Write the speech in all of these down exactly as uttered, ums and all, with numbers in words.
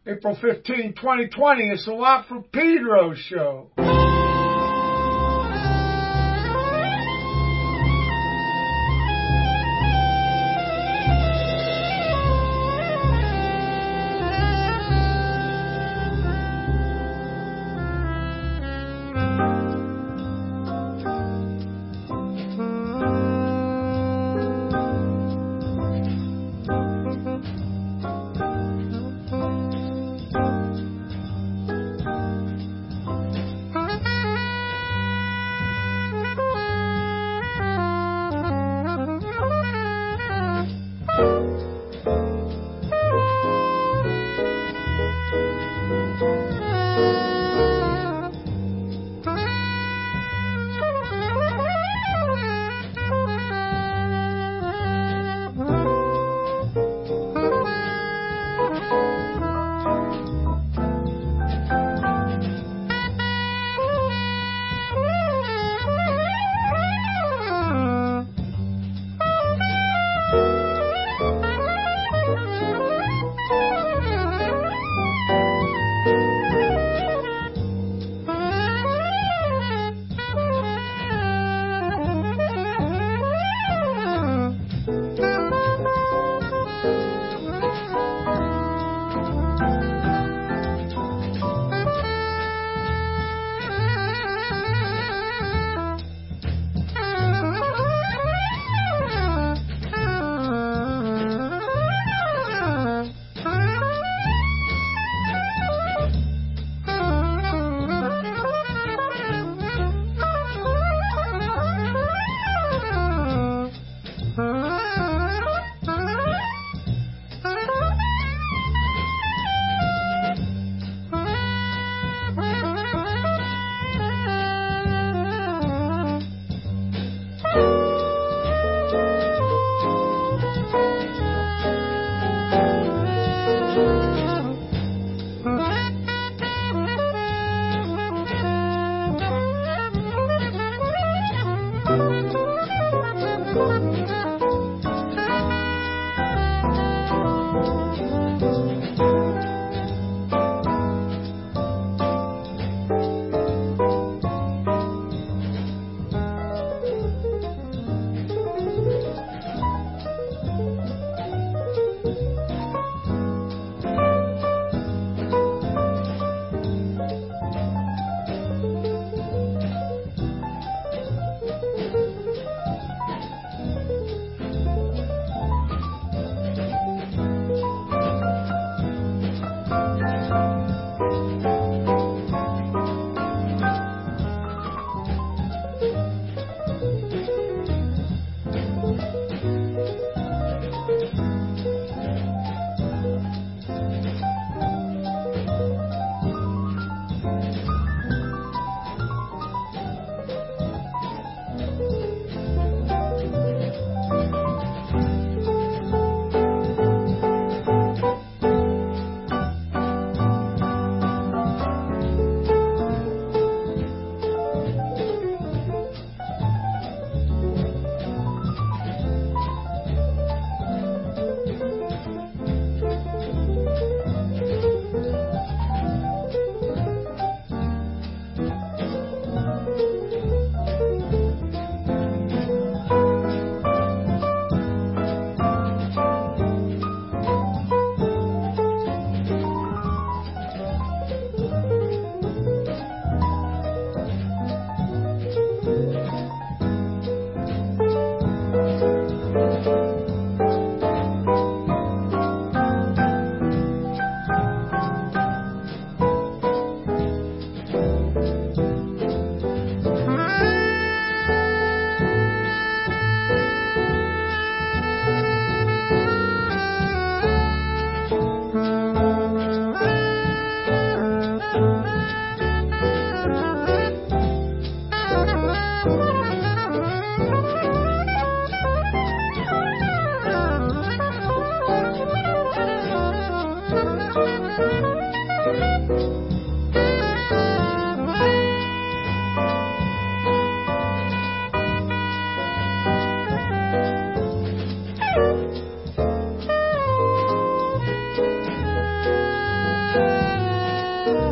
April fifteenth, twenty twenty. It's the Watt from Pedro show.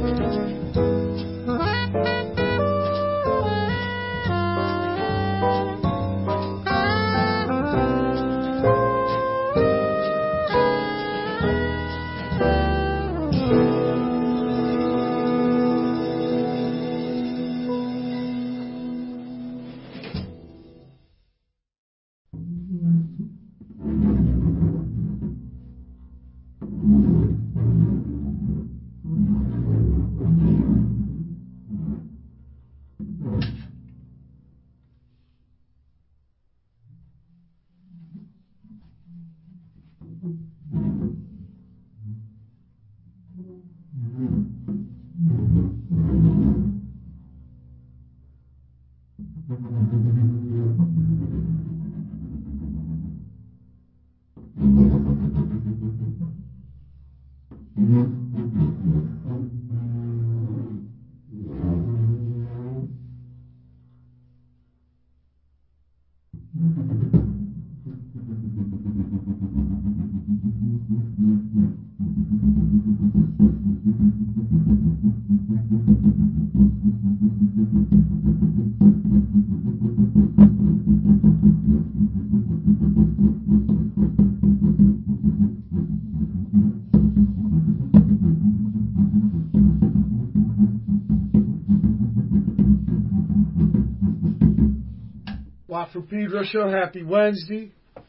Watt from Pedro Show. Happy Wednesday.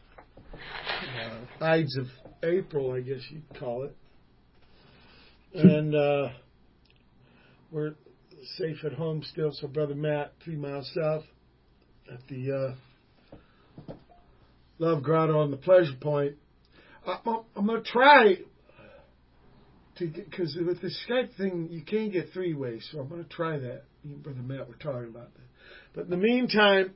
Uh, Ides of April, I guess you'd call it. And uh, we're safe at home still. So Brother Matt, three miles south at the uh, Love Grotto on the Pleasure Point. I, I'm, I'm going to try to get, because with the Skype thing, you can't get three ways. So I'm going to try that. Me and Brother Matt were talking about that. But in the meantime,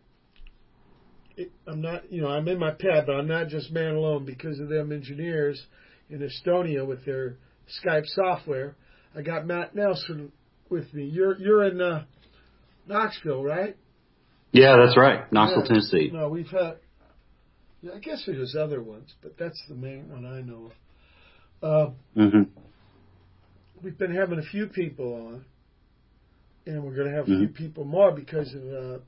It, I'm not, you know, I'm in my pad, but I'm not just man alone because of them engineers in Estonia with their Skype software. I got Matt Nelson with me. You're you're in uh, Knoxville, right? Yeah, that's right, Knoxville, yeah. Tennessee. No, we've had. Yeah, I guess there's other ones, but that's the main one I know of. Uh, mm-hmm. We've been having a few people on, and we're going to have a mm-hmm. few people more because of. Uh,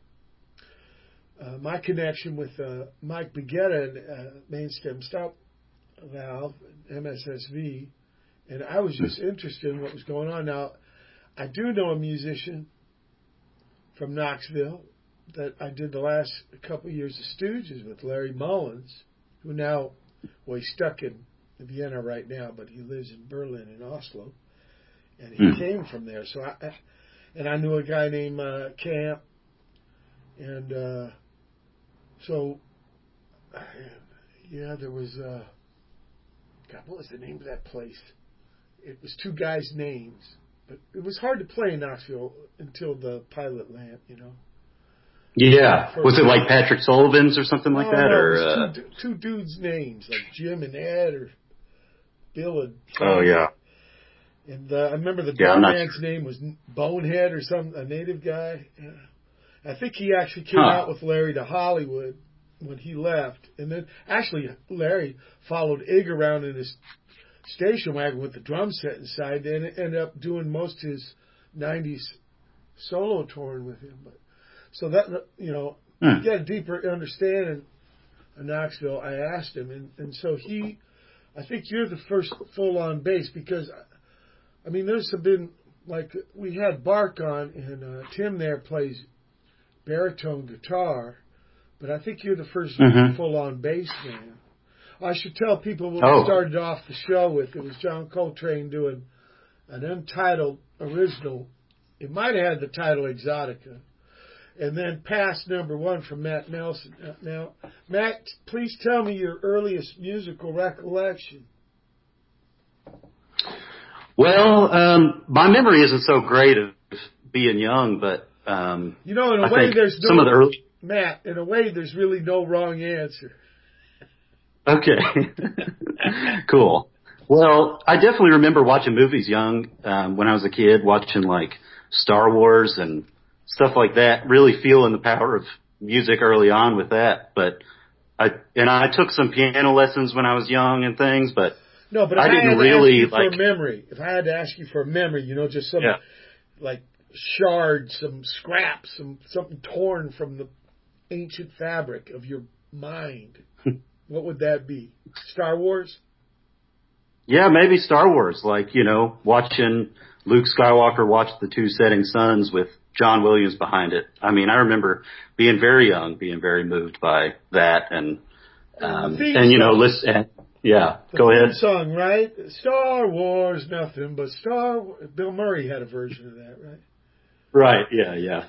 Uh, my connection with uh, Mike Begetta and uh, Main Stem Stop Valve, M S S V, and I was just interested in what was going on. Now, I do know a musician from Knoxville that I did the last couple of years of Stooges with, Larry Mullins, who now, well, he's stuck in Vienna right now, but he lives in Berlin and Oslo, and he mm. came from there. So I, and I knew a guy named uh, Camp, and uh, so, yeah, there was, uh, God, what was the name of that place? It was two guys' names, but it was hard to play in Knoxville until the pilot lamp, you know. Yeah. Was it like Patrick Sullivan's or something like no, that? No, or it was uh... two, two dudes' names, like Jim and Ed or Bill and Frank. Oh, yeah. And uh, I remember the yeah, drum man's sure. name was Bonehead or some, a native guy. Yeah. I think he actually came huh. out with Larry to Hollywood when he left. And then, actually, Larry followed Ig around in his station wagon with the drum set inside and ended up doing most of his nineties solo touring with him. But so that, you know, hmm. to get a deeper understanding of Knoxville, I asked him. And, and so he, I think you're the first full-on bass because, I mean, there's been, like, we had Bark on, and uh, Tim there plays baritone guitar, but I think you're the first mm-hmm. full-on bass man. I should tell people what oh. we started off the show with. It was John Coltrane doing an untitled original. It might have had the title Exotica. And then Past Number One from Matt Nelson. Now, Matt, please tell me your earliest musical recollection. Well, um, my memory isn't so great of being young, but Um, you know, in a I way, there's no, some of the early... Matt, in a way, there's really no wrong answer. Okay. Cool. Well, I definitely remember watching movies young, um, when I was a kid, watching like Star Wars and stuff like that, really feeling the power of music early on with that. But I, and I took some piano lessons when I was young and things, but No, but if I I, didn't had to really ask you for like. a memory, if I had to ask you for a memory, you know, just some Yeah. like shards, some scraps, some something torn from the ancient fabric of your mind, what would that be? Star Wars? Yeah, maybe Star Wars. Like, you know, watching Luke Skywalker watch the two setting suns with John Williams behind it. I mean, I remember being very young, being very moved by that, and um, The theme and you know, song. listen. Yeah, The go theme ahead. song, right? Star Wars, nothing but Star. Bill Murray had a version of that, right? Right. Yeah. Yeah.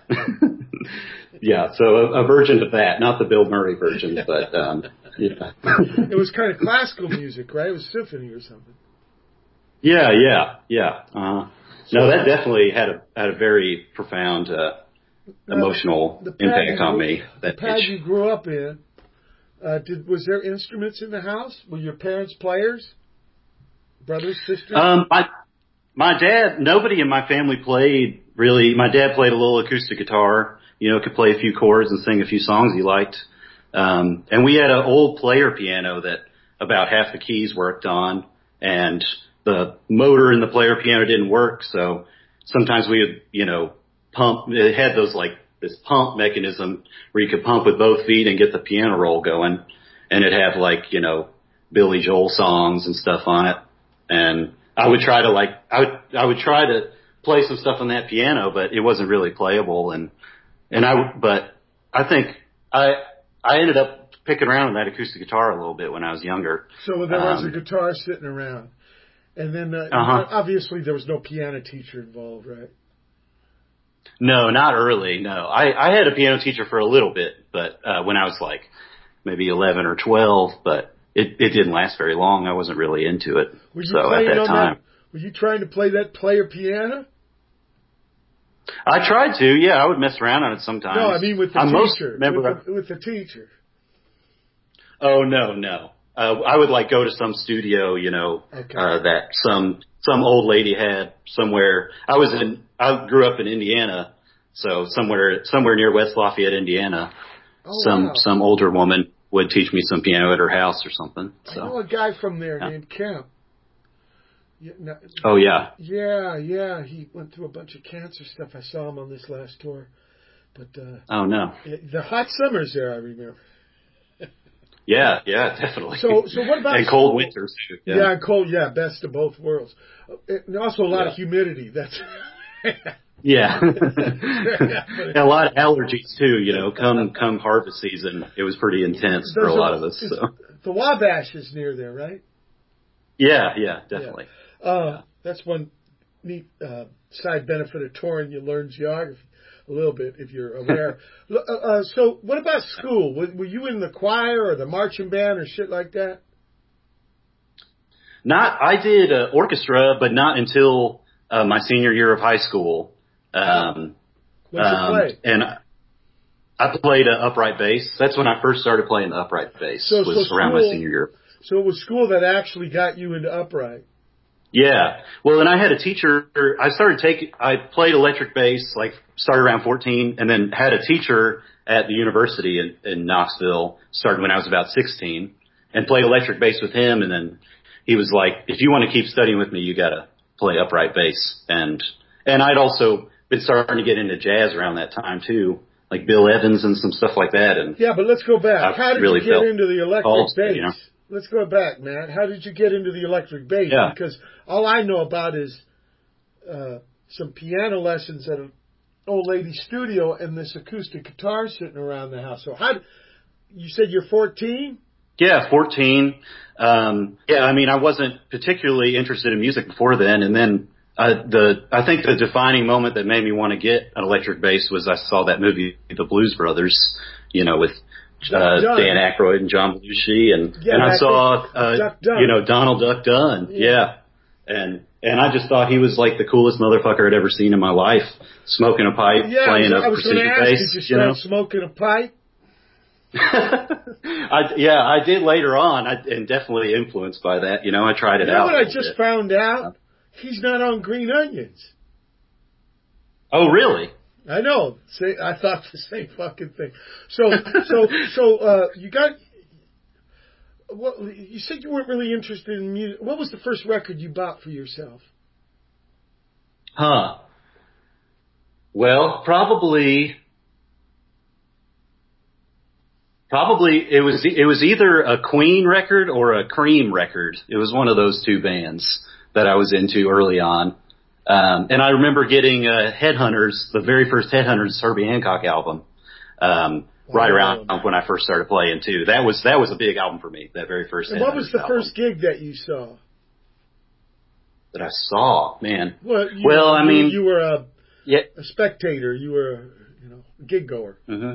Yeah. So a, a version of that, not the Bill Murray version, but um, yeah. It was kind of classical music, right? It was symphony or something. Yeah. Yeah. Yeah. Uh, no, that definitely had a had a very profound uh, Now, emotional the, the pad impact you on grew, me. the That pad age. you grew up in. Uh, did was there instruments in the house? Were your parents players? Brothers, sisters? Um, my my dad. Nobody in my family played really. My dad played a little acoustic guitar. You know, could play a few chords and sing a few songs he liked. Um, and we had an old player piano that about half the keys worked on, and the motor in the player piano didn't work. So sometimes we would, you know, pump. It had those like this pump mechanism where you could pump with both feet and get the piano roll going, and it'd have like, you know, Billy Joel songs and stuff on it. And I would try to like, I would, I would try to play some stuff on that piano, but it wasn't really playable. And, and I, but I think I, I ended up picking around on that acoustic guitar a little bit when I was younger. So there was Um, a guitar sitting around. And then uh, Uh-huh. obviously there was no piano teacher involved, right? No, not early. No, I, I had a piano teacher for a little bit, but uh, when I was like maybe eleven or twelve, but it, it didn't last very long. I wasn't really into it. Were you So at playing that on time, that? Were you trying to play that player piano? I tried to. Yeah, I would mess around on it sometimes. No, I mean with the I most teacher. remember. With the, with the teacher. Oh no, no. Uh, I would like go to some studio, you know, Okay. uh, that some some old lady had somewhere. I was in. I grew up in Indiana, so somewhere somewhere near West Lafayette, Indiana. Oh, some wow. some older woman would teach me some piano at her house or something. I So. know a guy from there Yeah. named Kemp. Yeah, no, Oh yeah. yeah, yeah. He went through a bunch of cancer stuff. I saw him on this last tour. But uh, Oh no. the hot summers there, I remember. Yeah, yeah, definitely. So, so what about and cold school? winters too. Yeah. Yeah. and cold. Yeah, best of both worlds. Uh, And also a lot Yeah. of humidity. That's Yeah. And a lot of allergies too, you know, come come harvest season, it was pretty intense for There's a lot of us. is- So The Wabash is near there, right? yeah, yeah, definitely. Yeah. Uh, Yeah. That's one neat uh, side benefit of touring. You learn geography a little bit if you're aware. L- uh, uh, so, what about school? Were, were you in the choir or the marching band or shit like that? Not I did uh, orchestra, but not until uh, my senior year of high school. Um What'd you um, play? and I played uh, upright bass. That's when I first started playing the upright bass. So- was so around my school- senior year. So it was school that actually got you into upright. Yeah. Well, and I had a teacher. I started taking. I played electric bass, like started around fourteen, and then had a teacher at the university in, in Knoxville. Started when I was about sixteen, and played electric bass with him. And then he was like, "If you want to keep studying with me, you got to play upright bass." And and I'd also been starting to get into jazz around that time too, like Bill Evans and some stuff like that. And Yeah, but let's go back. I How did really you get felt into the electric called, bass? you know? Let's go back, Matt. How did you get into the electric bass? Yeah. Because all I know about is uh, some piano lessons at an old lady's studio and this acoustic guitar sitting around the house. So how? You said you're fourteen? Yeah, fourteen. Um, yeah, I mean, I wasn't particularly interested in music before then, and then uh, the I think the defining moment that made me want to get an electric bass was I saw that movie, The Blues Brothers, you know, with uh, Duck Dunn. Dan Aykroyd and John Belushi, and Yeah, and I Aykroyd. saw uh, Duck Dunn. you know Donald Duck Dunn, Yeah. yeah. and and I just thought he was like the coolest motherfucker I'd ever seen in my life, smoking a pipe, Yeah, playing I a was going to precision ask, bass, did you you start know. smoking a pipe? I, yeah, I did later on, I, and definitely influenced by that. You know, I tried it You know out. what a I little just bit. found out? He's not on Green Onions. Oh, really? I know. Say, I thought the same fucking thing. So, so, so, uh, you got, what you said you weren't really interested in music. What was the first record you bought for yourself? Huh. Well, probably, probably it was it was either a Queen record or a Cream record. It was one of those two bands that I was into early on. Um, and I remember getting uh, Headhunters, the very first Headhunters Herbie Hancock album, um, wow. right around when I first started playing too. That was that was a big album for me. That very first. And what was the album. first gig that you saw? That I saw, man. Well, you, well, I you, mean, you were a, yeah. a spectator. You were, a, you know, a gig goer. Mm-hmm.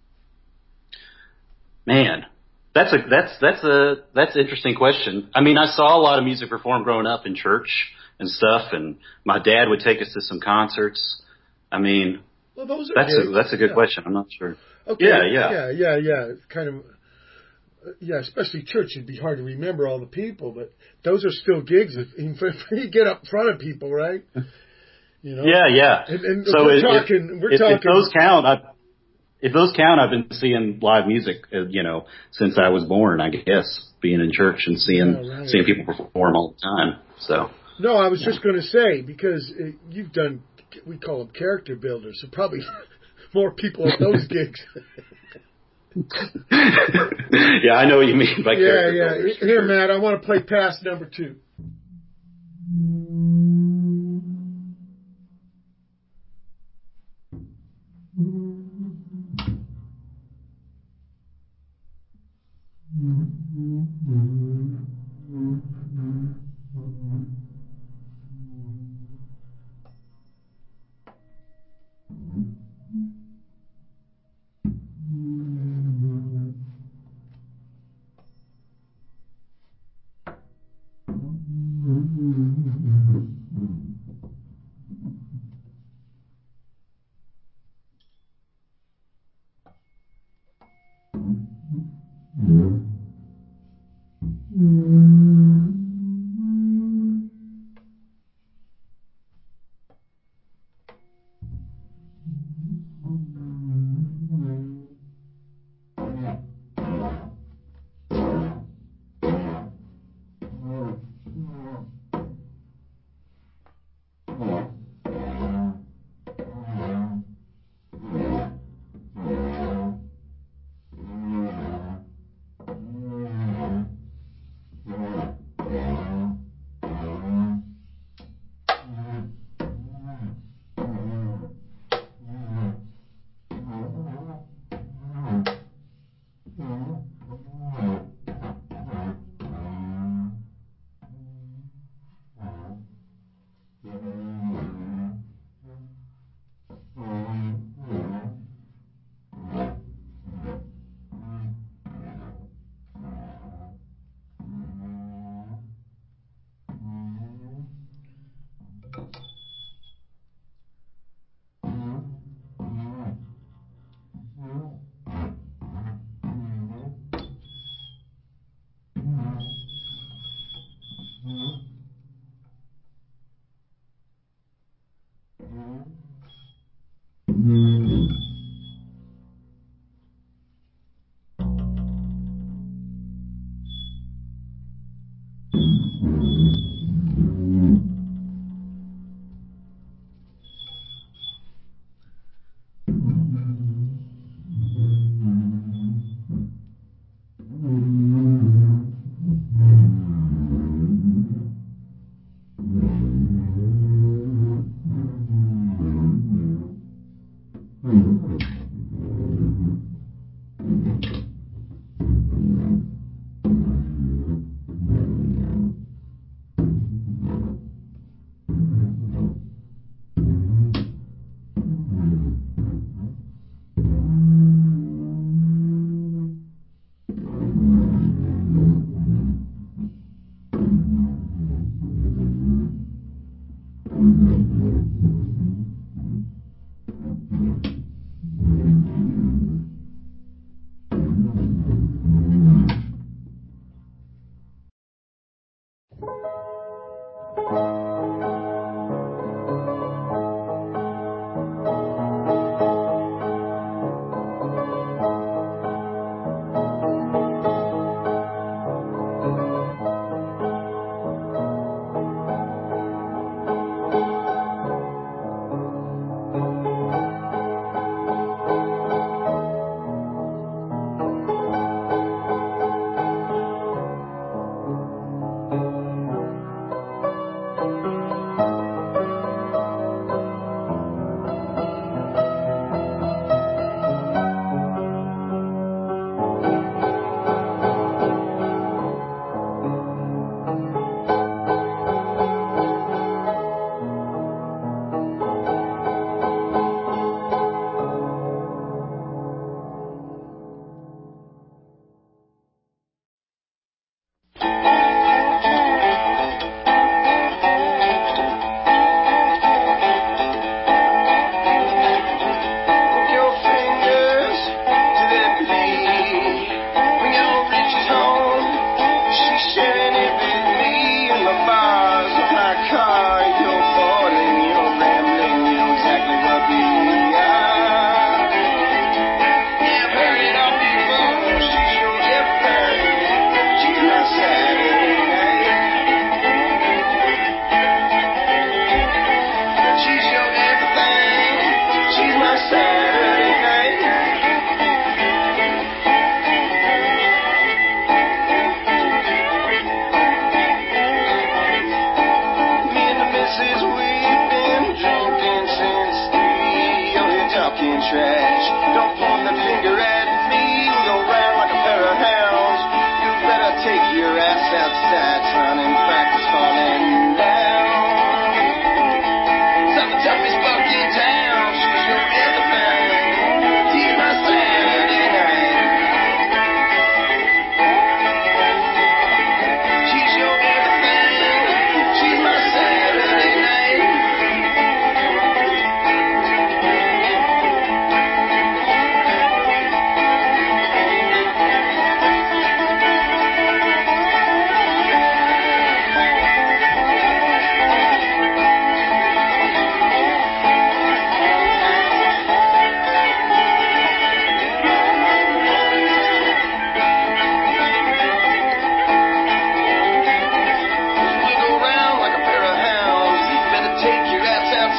Man, that's a that's that's a that's an interesting question. I mean, I saw a lot of music performed growing up in church and stuff, and my dad would take us to some concerts. I mean, well, those are that's gigs. a that's a good yeah. question. I'm not sure. Okay. Yeah, yeah, yeah, yeah, yeah. It's kind of. Yeah, especially church, it'd be hard to remember all the people, but those are still gigs. If, if you get up in front of people, right? You know. Yeah, yeah. And, and so we're if, talking. If, we're if, talking. If those count, I, if those count, I've been seeing live music, uh, you know, since I was born. I guess being in church and seeing yeah, right. seeing people perform all the time. So. No, I was yeah. just going to say because it, you've done. We call them character builders. So probably more people at those gigs. Yeah, I know what you mean by yeah, character yeah. builders. Here, sure. Matt, I want to play pass number two.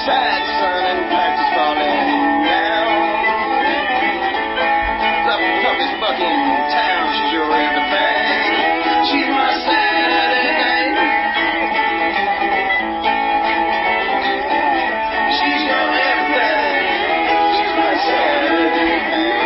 sad sun and patches falling down. The puppy's bucking town, she's your everything. She's my Saturday night. She's your everything. She's my Saturday night.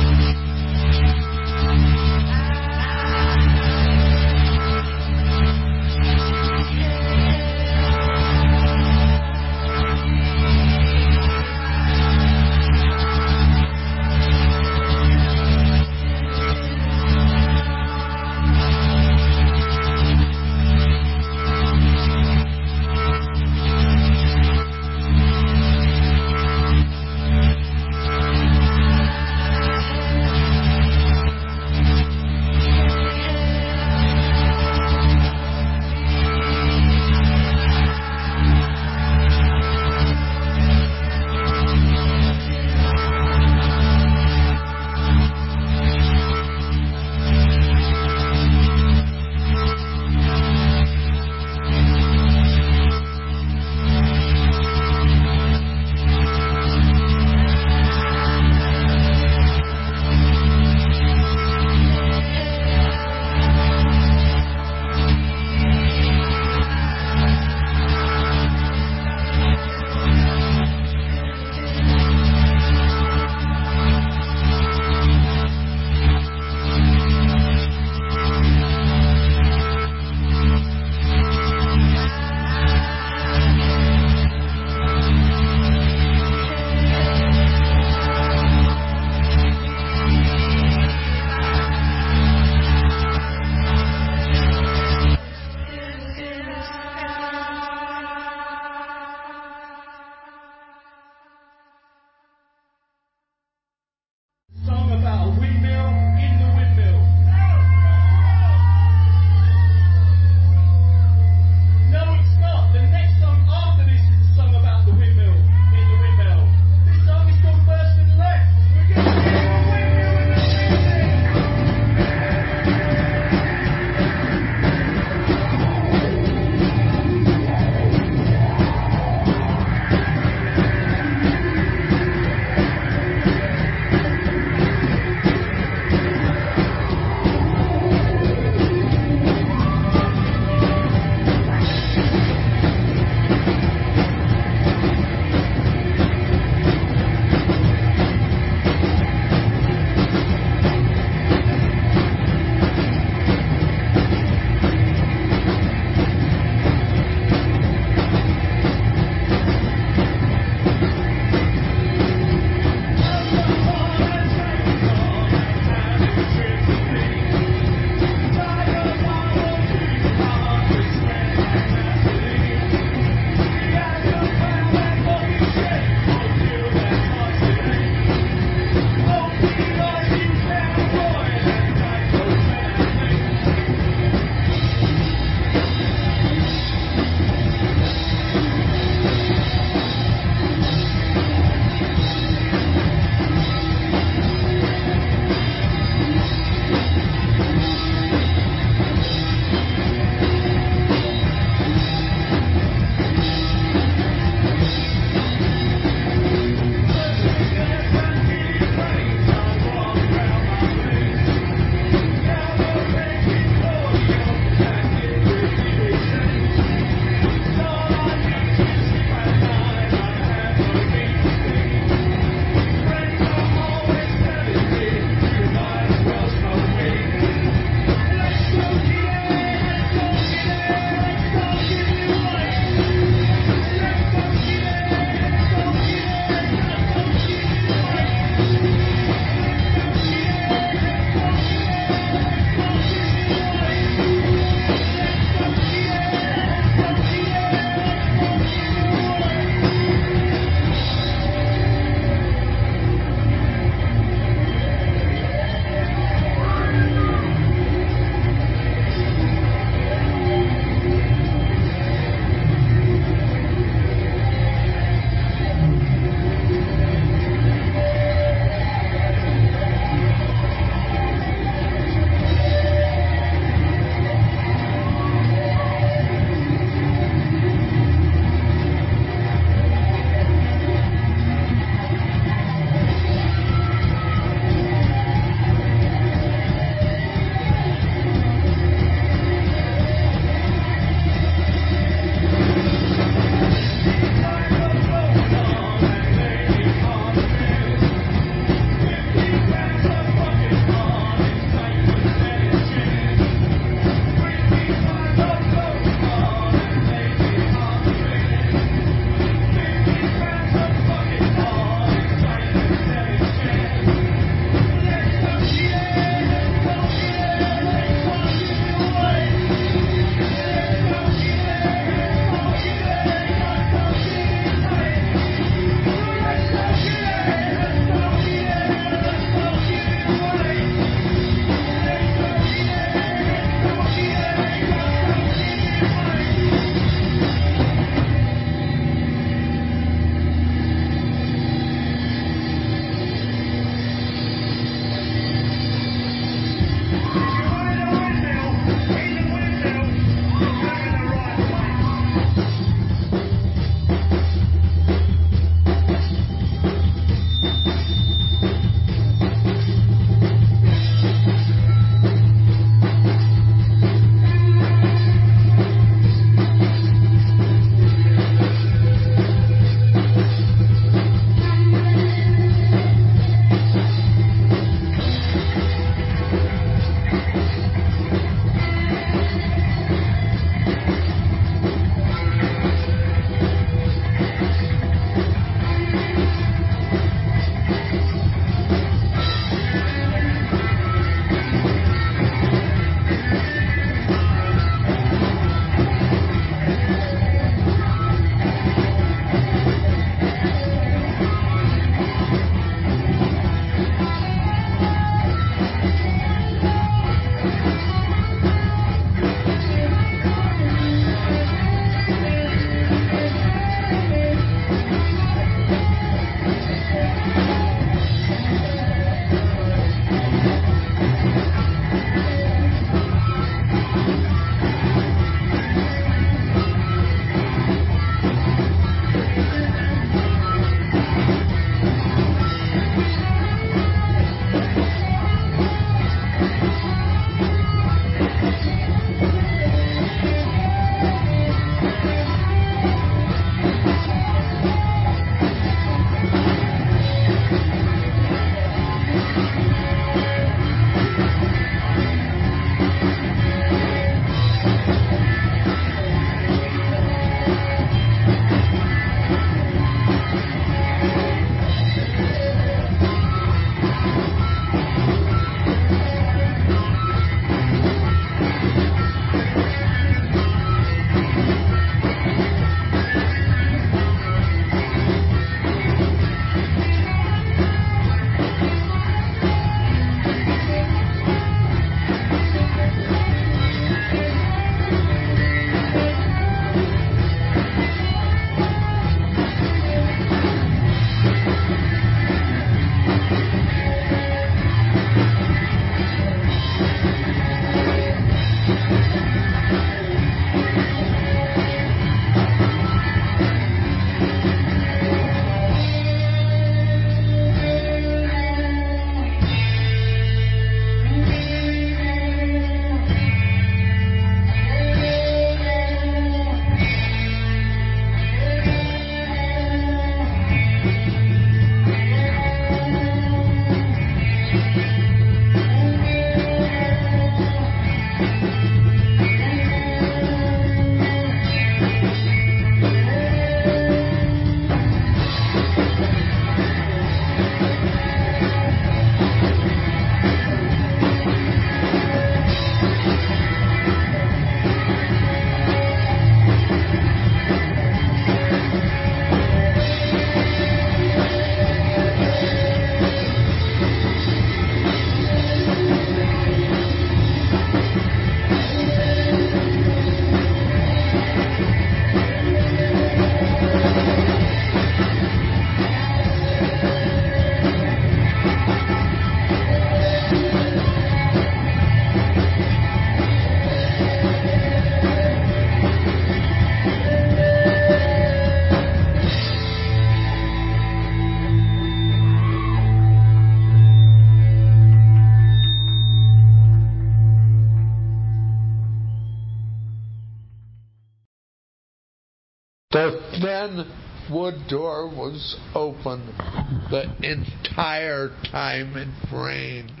The Fenwood door was open the entire time it rained.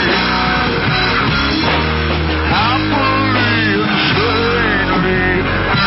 Happily and sanely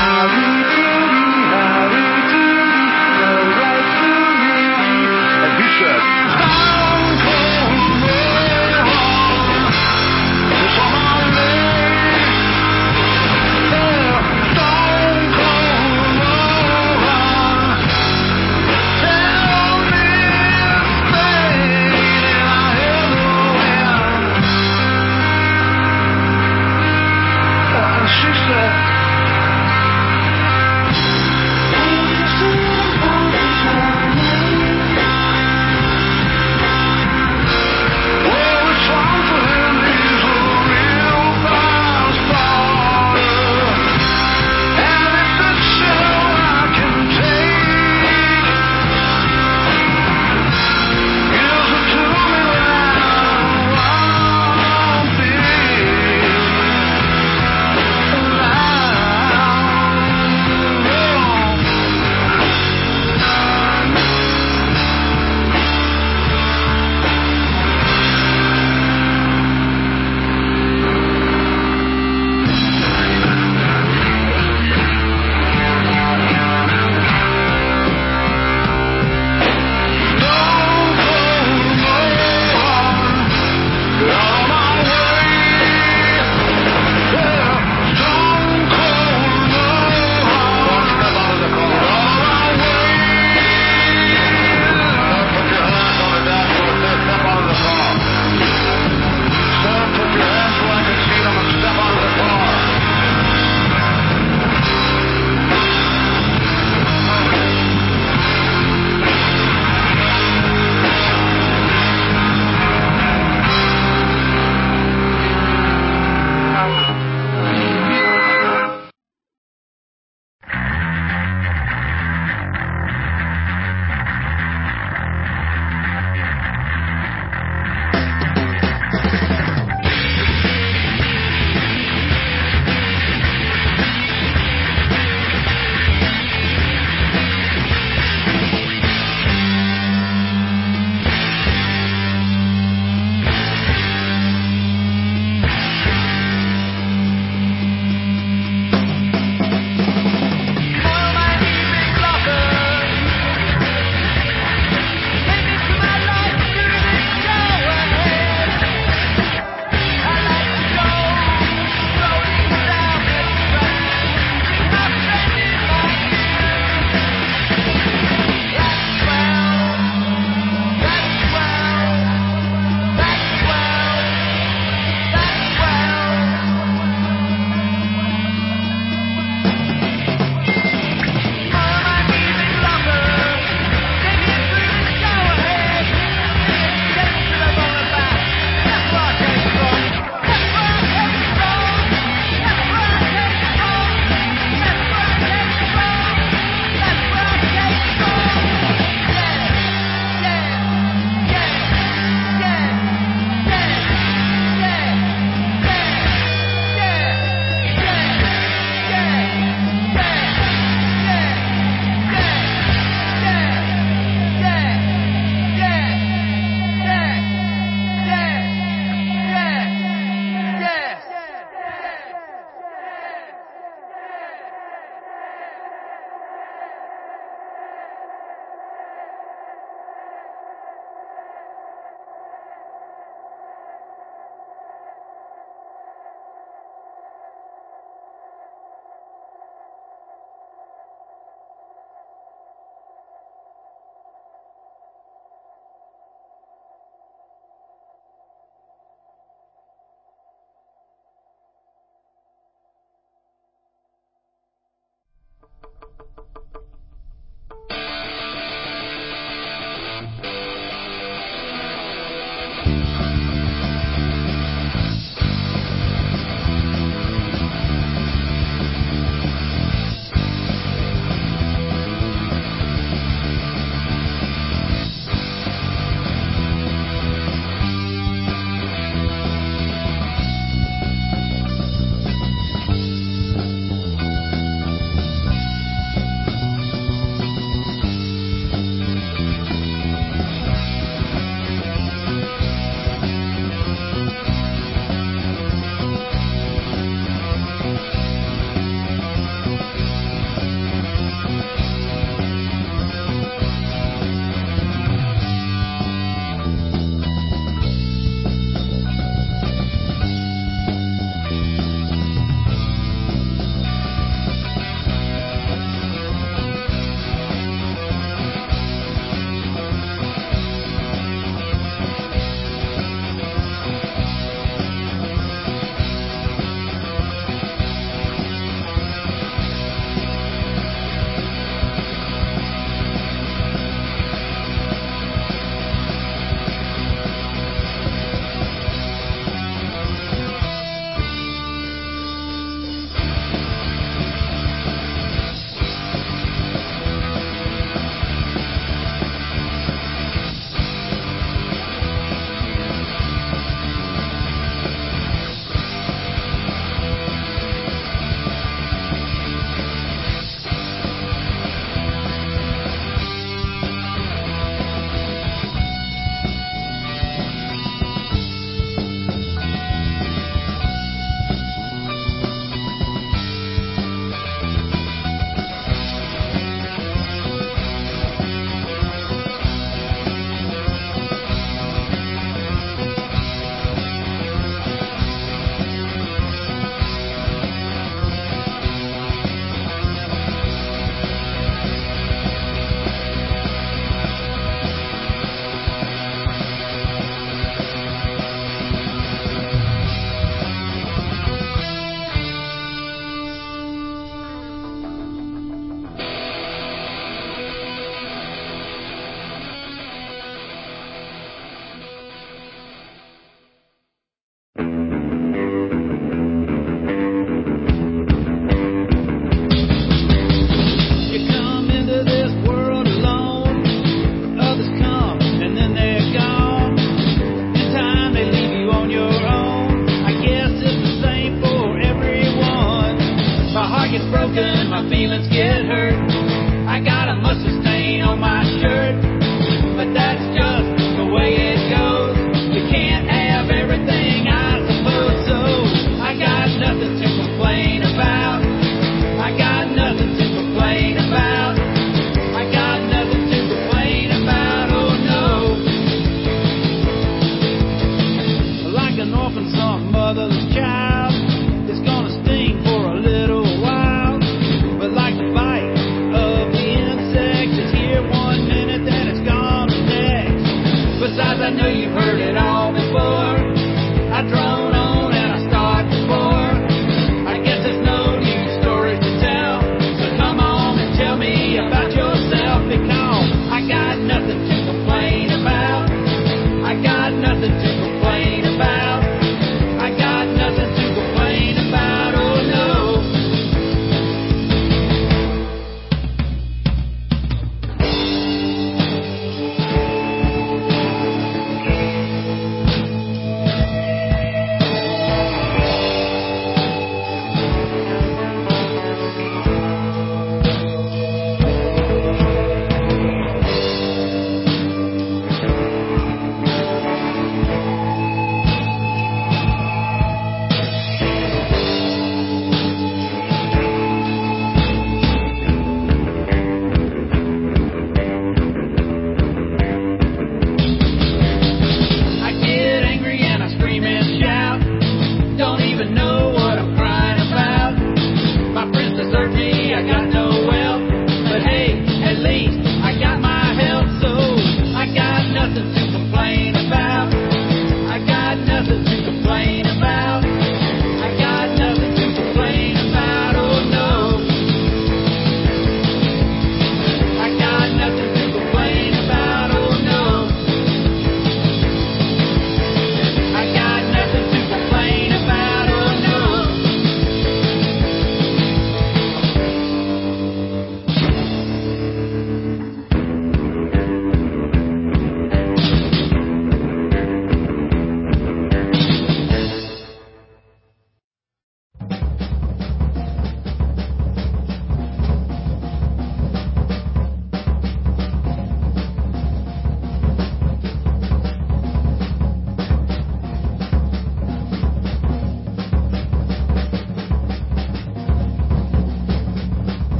know you've heard it all before. I drone on and I start to bore. I guess there's no new stories to tell. So come on and tell me about yourself, because I got nothing to complain about. I got nothing to complain about. I got nothing to complain about. Oh no.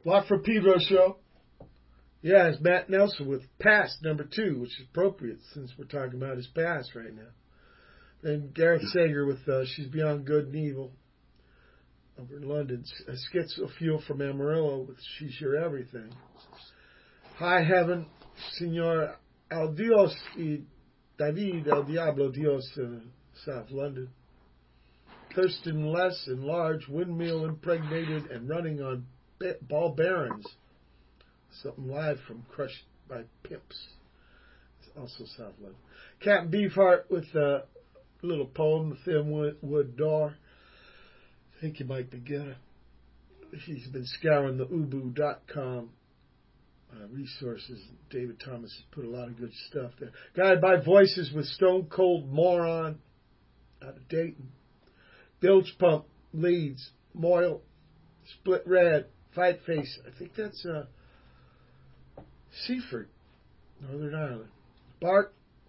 Lot for Pedro show. Yeah, it's Matt Nelson with Past number two, which is appropriate since we're talking about his past right now. And Gareth Sager with uh, She's Beyond Good and Evil over in London. A Schizophile from Amarillo with She's Your Everything. High Heaven, Senor Al Dios y David El Diablo Dios in South London. Thurston Less and Large, Windmill Impregnated and Running on Ball Barons. Something live from Crushed by Pimps. It's also South London. Captain Beefheart with a little poem, The Thin Wood, Wood Door. Thank you, Mike McGinnis. He's been scouring the ubu dot com uh, resources. David Thomas has put a lot of good stuff there. Guided by Voices with Stone Cold Moron out of Dayton. Bilge Pump, Leeds, Moyle, Split Red, Fight Face. I think that's uh, Seaford, Northern Ireland. Bart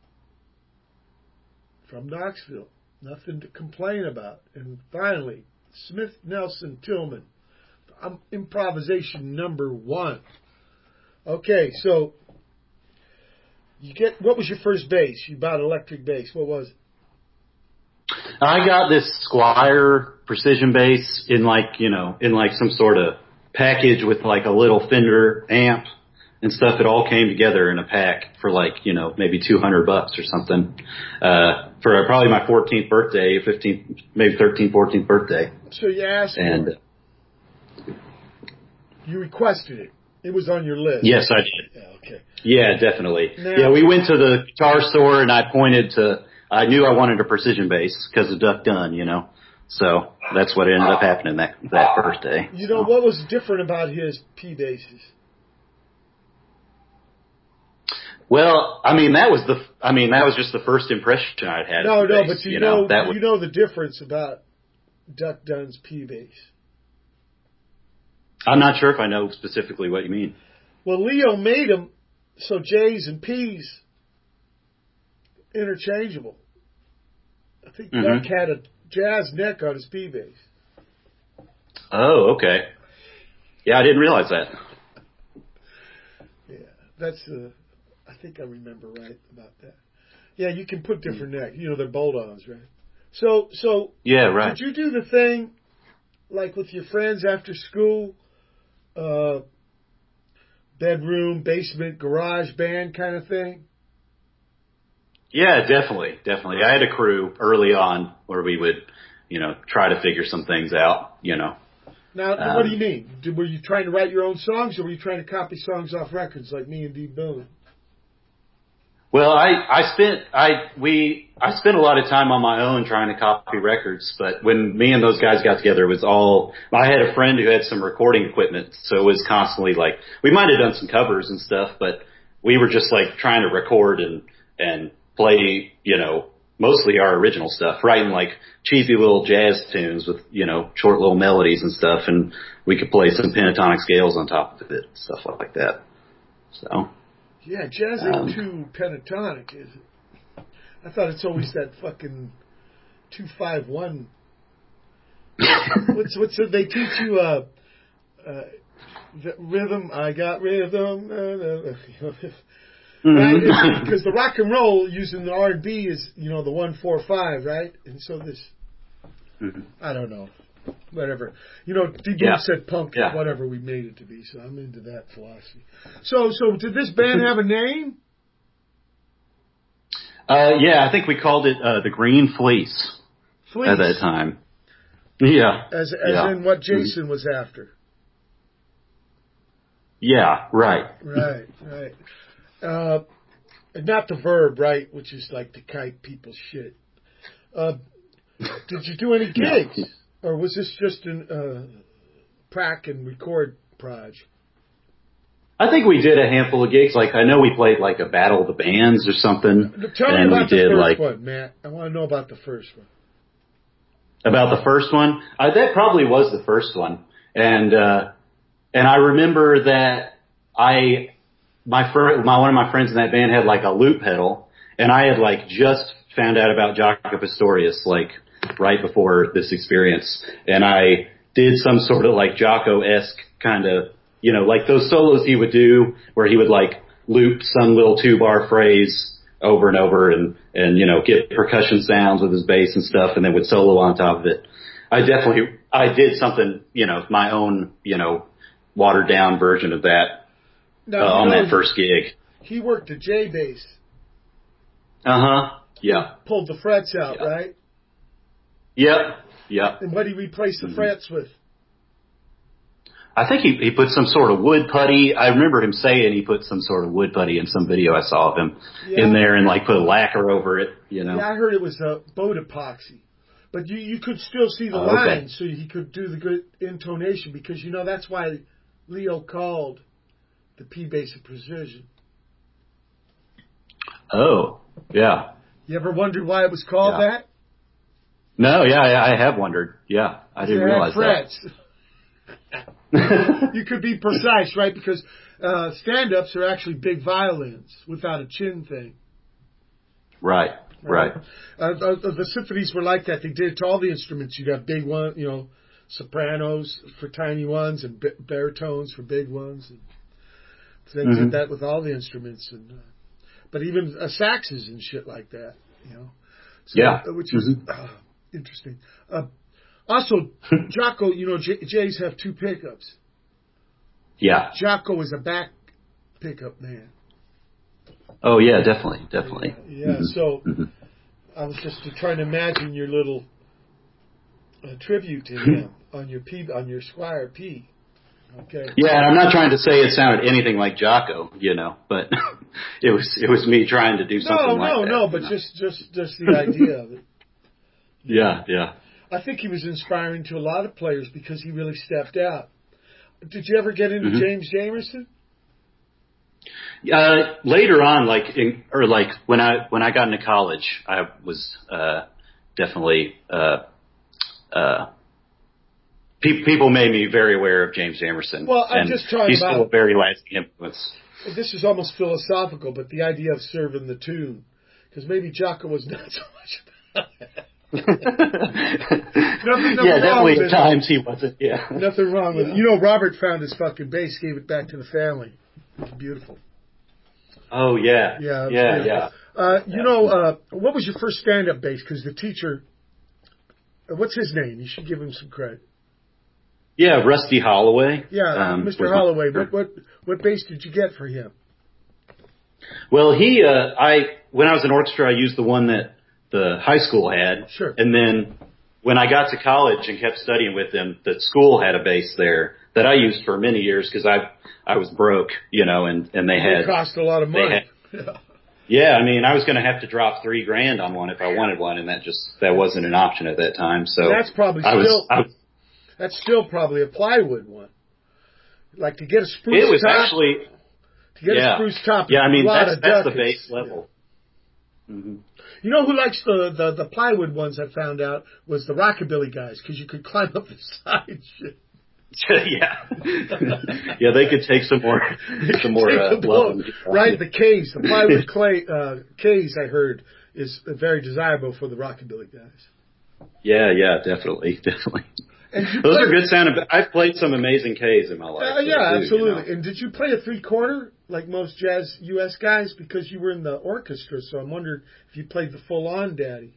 from Knoxville. Nothing to complain about. And finally, Smith Nelson Tillman. Um, improvisation number one. Okay, so you get what was your first bass? You bought electric bass. What was it? I got this Squire precision bass in like, you know, in like some sort of package with like a little Fender amp and stuff. It all came together in a pack for like, you know, maybe two hundred bucks or something, uh, for probably my fourteenth birthday, fifteenth, maybe thirteenth, fourteenth birthday. So you asked and, for it. You requested it. It was on your list. Yes, I did. Yeah, okay. Yeah, definitely. Now, yeah, we went to the guitar store and I pointed to, I knew I wanted a precision bass because of Duck Dunn, you know. So that's what ended up happening that that birthday. You know, so. what was different about his P basses? Well, I mean, that was the, I mean, that was just the first impression I'd had. No, of the no, bass, but you, you know, know, that you was, know the difference about Duck Dunn's P bass. I'm not sure if I know specifically what you mean. Well, Leo made them so J's and P's interchangeable. I think Mm-hmm. Duck had a jazz neck on his P bass. Oh, okay. Yeah, I didn't realize that. Yeah, that's uh, I think I remember right about that. Yeah, you can put different neck. You know, they're bolt-ons, right? So, so Yeah, right. did you do the thing like with your friends after school? Uh, bedroom, basement, garage band kind of thing? Yeah, definitely, definitely. I had a crew early on where we would, you know, try to figure some things out, you know. Now, Um, what do you mean? Did, were you trying to write your own songs, or were you trying to copy songs off records like me and Dee Billin? Well, I, I spent, I, we, I spent a lot of time on my own trying to copy records, but when me and those guys got together, it was all, I had a friend who had some recording equipment, so it was constantly like, we might have done some covers and stuff, but we were just like trying to record and, and play, you know, mostly our original stuff, writing like cheesy little jazz tunes with, you know, short little melodies and stuff, and we could play some pentatonic scales on top of it, stuff like that. So. Yeah, jazz ain't Um, too pentatonic, is it? I thought it's always that fucking two five one. what's what's it, they teach you? Uh, uh, the rhythm. I got rhythm. Right? Because the rock and roll using the R and B is, you know, the one four five, right? And so this, mm-hmm. I don't know, whatever. You know, D Boom Yeah. said punk, Yeah. whatever we made it to be. So I'm into that philosophy. So, so did this band have a name? Uh, yeah, I think we called it, uh, the Green Fleece, Fleece. at that time. Yeah. As as yeah. in what Jason was after. Yeah, right. Right, right. Uh, and not the verb, right, which is like to kite people's shit. Uh, did you do any gigs? No. Or was this just an uh, prac and record project? I think we did a handful of gigs. Like, I know we played like a Battle of the Bands or something. Tell me and about we the did first like, one, Matt. I want to know about the first one. About the first one? Uh, that probably was the first one. And, uh, and I remember that I, my friend, my, one of my friends in that band had like a loop pedal, and I had like just found out about Jaco Pastorius, like right before this experience. And I did some sort of like Jaco-esque kind of, you know, like those solos he would do where he would like loop some little two bar phrase over and over and, and, you know, get percussion sounds with his bass and stuff and then would solo on top of it. I definitely, I did something, you know, my own, you know, watered down version of that now, uh, on know, that first gig. He worked the J bass. Uh huh. Yeah. Pulled the frets out, yeah. right? Yep. Yep. And what did he replace the mm-hmm. frets with? I think he he put some sort of wood putty. I remember him saying he put some sort of wood putty in some video I saw of him yeah. in there and like put lacquer over it, you know. Yeah, I heard it was a boat epoxy. But you, you could still see the oh, lines okay. so he could do the good intonation because, you know, that's why Leo called the P bass a precision. Oh, yeah. You ever wondered why it was called yeah. that? No, yeah, I, I have wondered. Yeah, I didn't it realize had frets. that. You could be precise, right? Because uh, stand-ups are actually big violins without a chin thing. Right, right. Uh, uh, the symphonies were like that. They did it to all the instruments. You'd have big one, you know, sopranos for tiny ones and b- baritones for big ones. And so they mm-hmm. did that with all the instruments. And uh, but even uh, saxes and shit like that, you know. So, yeah. Uh, which is mm-hmm. uh, interesting. Uh, Also, Jaco, you know, J- Jays have two pickups. Yeah. Jaco is a back pickup man. Oh, yeah, definitely, definitely. Yeah, yeah. Mm-hmm. so mm-hmm. I was just trying to imagine your little uh, tribute to him on your P, on your Squire P. Okay. Yeah, and I'm not trying to say it sounded anything like Jaco, you know, but it was it was me trying to do something no, like no, that. No, no, but know? just, just, just the idea of it. Yeah, yeah. I think he was inspiring to a lot of players because he really stepped out. Did you ever get into mm-hmm. James Jamerson? Uh, later on, like in, or like when I when I got into college, I was uh, definitely uh, uh, pe- people made me very aware of James Jamerson. Well, I'm and just talking he's about still a very lasting influence. This is almost philosophical, but the idea of serving the tune, because maybe Jaco was not so much about it. nothing, nothing yeah, definitely at it. times he wasn't. Yeah, nothing wrong with yeah. it. You know, Robert found his fucking bass, gave it back to the family. It's beautiful. Oh yeah, yeah, yeah, beautiful. yeah. Uh, you know, uh, what was your first stand-up bass? Because the teacher, uh, what's his name? You should give him some credit. Yeah, Rusty Holloway. Yeah, um, Mister Holloway. What what what bass did you get for him? Well, he, uh, I when I was in orchestra, I used the one that the high school had. Sure. And then when I got to college and kept studying with him, the school had a bass there that I used for many years because I I was broke, you know, and and they had it cost a lot of money. Had, yeah, I mean, I was going to have to drop three grand on one if I wanted one, and that just that wasn't an option at that time. So that's probably I still was, I was, that's still probably a plywood one. Like to get a spruce it was top. actually to get yeah, a spruce top. Yeah, I mean that's that's the base level. Yeah. Mm-hmm. You know who likes the, the, the plywood ones I found out was the rockabilly guys because you could climb up the side. yeah, yeah, they could take some more, some more uh, love. Right, the case, the plywood clay uh, case I heard is very desirable for the rockabilly guys. Yeah, yeah, definitely, definitely. And those play, are good sound. I've played some amazing K's in my life. Uh, yeah, too, absolutely. You know? And did you play a three quarter like most jazz U S guys because you were in the orchestra? So I'm wondering if you played the full on daddy.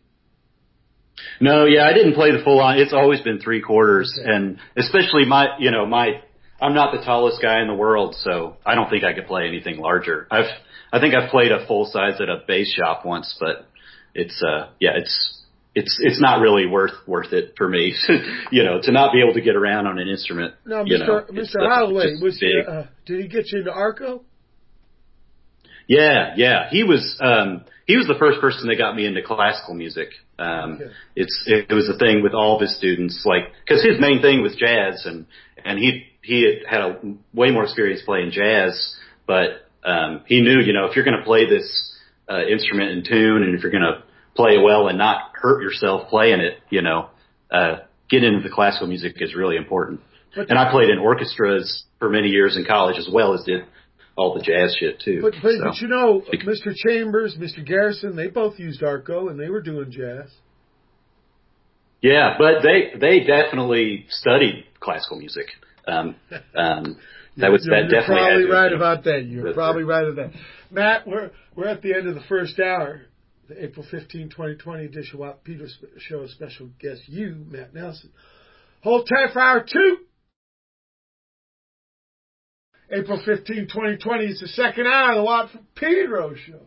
No, yeah, I didn't play the full on. It's always been three quarters, okay. And especially my, you know, my. I'm not the tallest guy in the world, so I don't think I could play anything larger. I've, I think I've played a full size at a bass shop once, but it's, uh, yeah, it's. It's it's not really worth worth it for me, you know, to not be able to get around on an instrument. No, you Mister know, Mister Holloway, was he, uh, did he get you into Arco? Yeah, yeah, he was um, he was the first person that got me into classical music. Um, okay. It's it, it was a thing with all of his students, like because his main thing was jazz, and and he he had a way more experience playing jazz, but um, he knew, you know, if you're going to play this uh, instrument in tune, and if you're going to play well and not hurt yourself playing it, you know, uh, get into the classical music is really important. But and I played in orchestras for many years in college as well as did all the jazz shit too. But, but, so. but you know, Mister Chambers, Mister Garrison, they both used Arco and they were doing jazz. Yeah, but they, they definitely studied classical music. Um, um, that was You're, that you're definitely had probably to right be about that. You're Ritter. probably right about that. Matt, we're we're at the end of the first hour. The April fifteenth, twenty twenty edition of Watt Peters Show. Special guest, you, Matt Nelson. Hold tight for hour two. April fifteenth, twenty twenty is the second hour of the Watt Peters Show.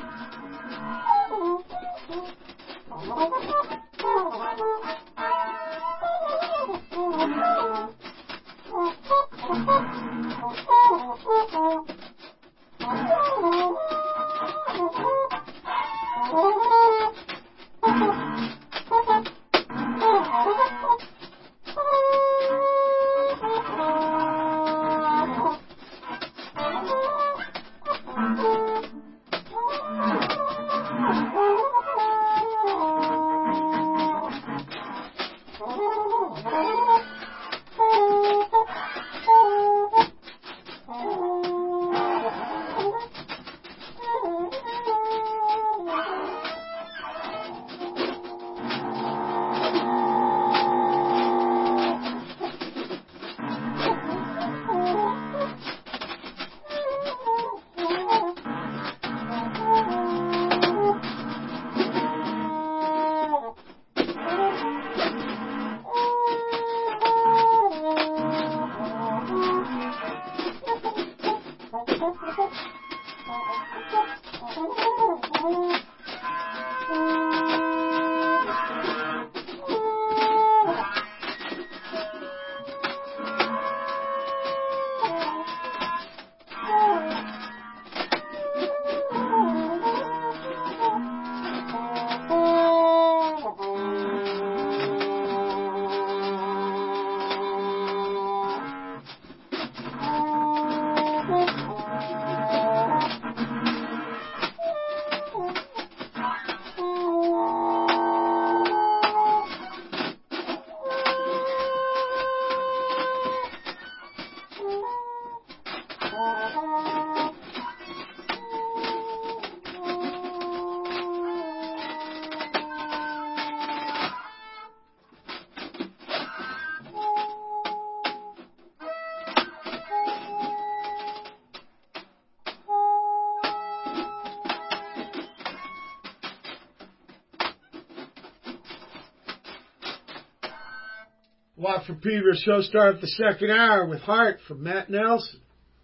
Watford Peavers show started the second hour with Heart from Matt Nelson.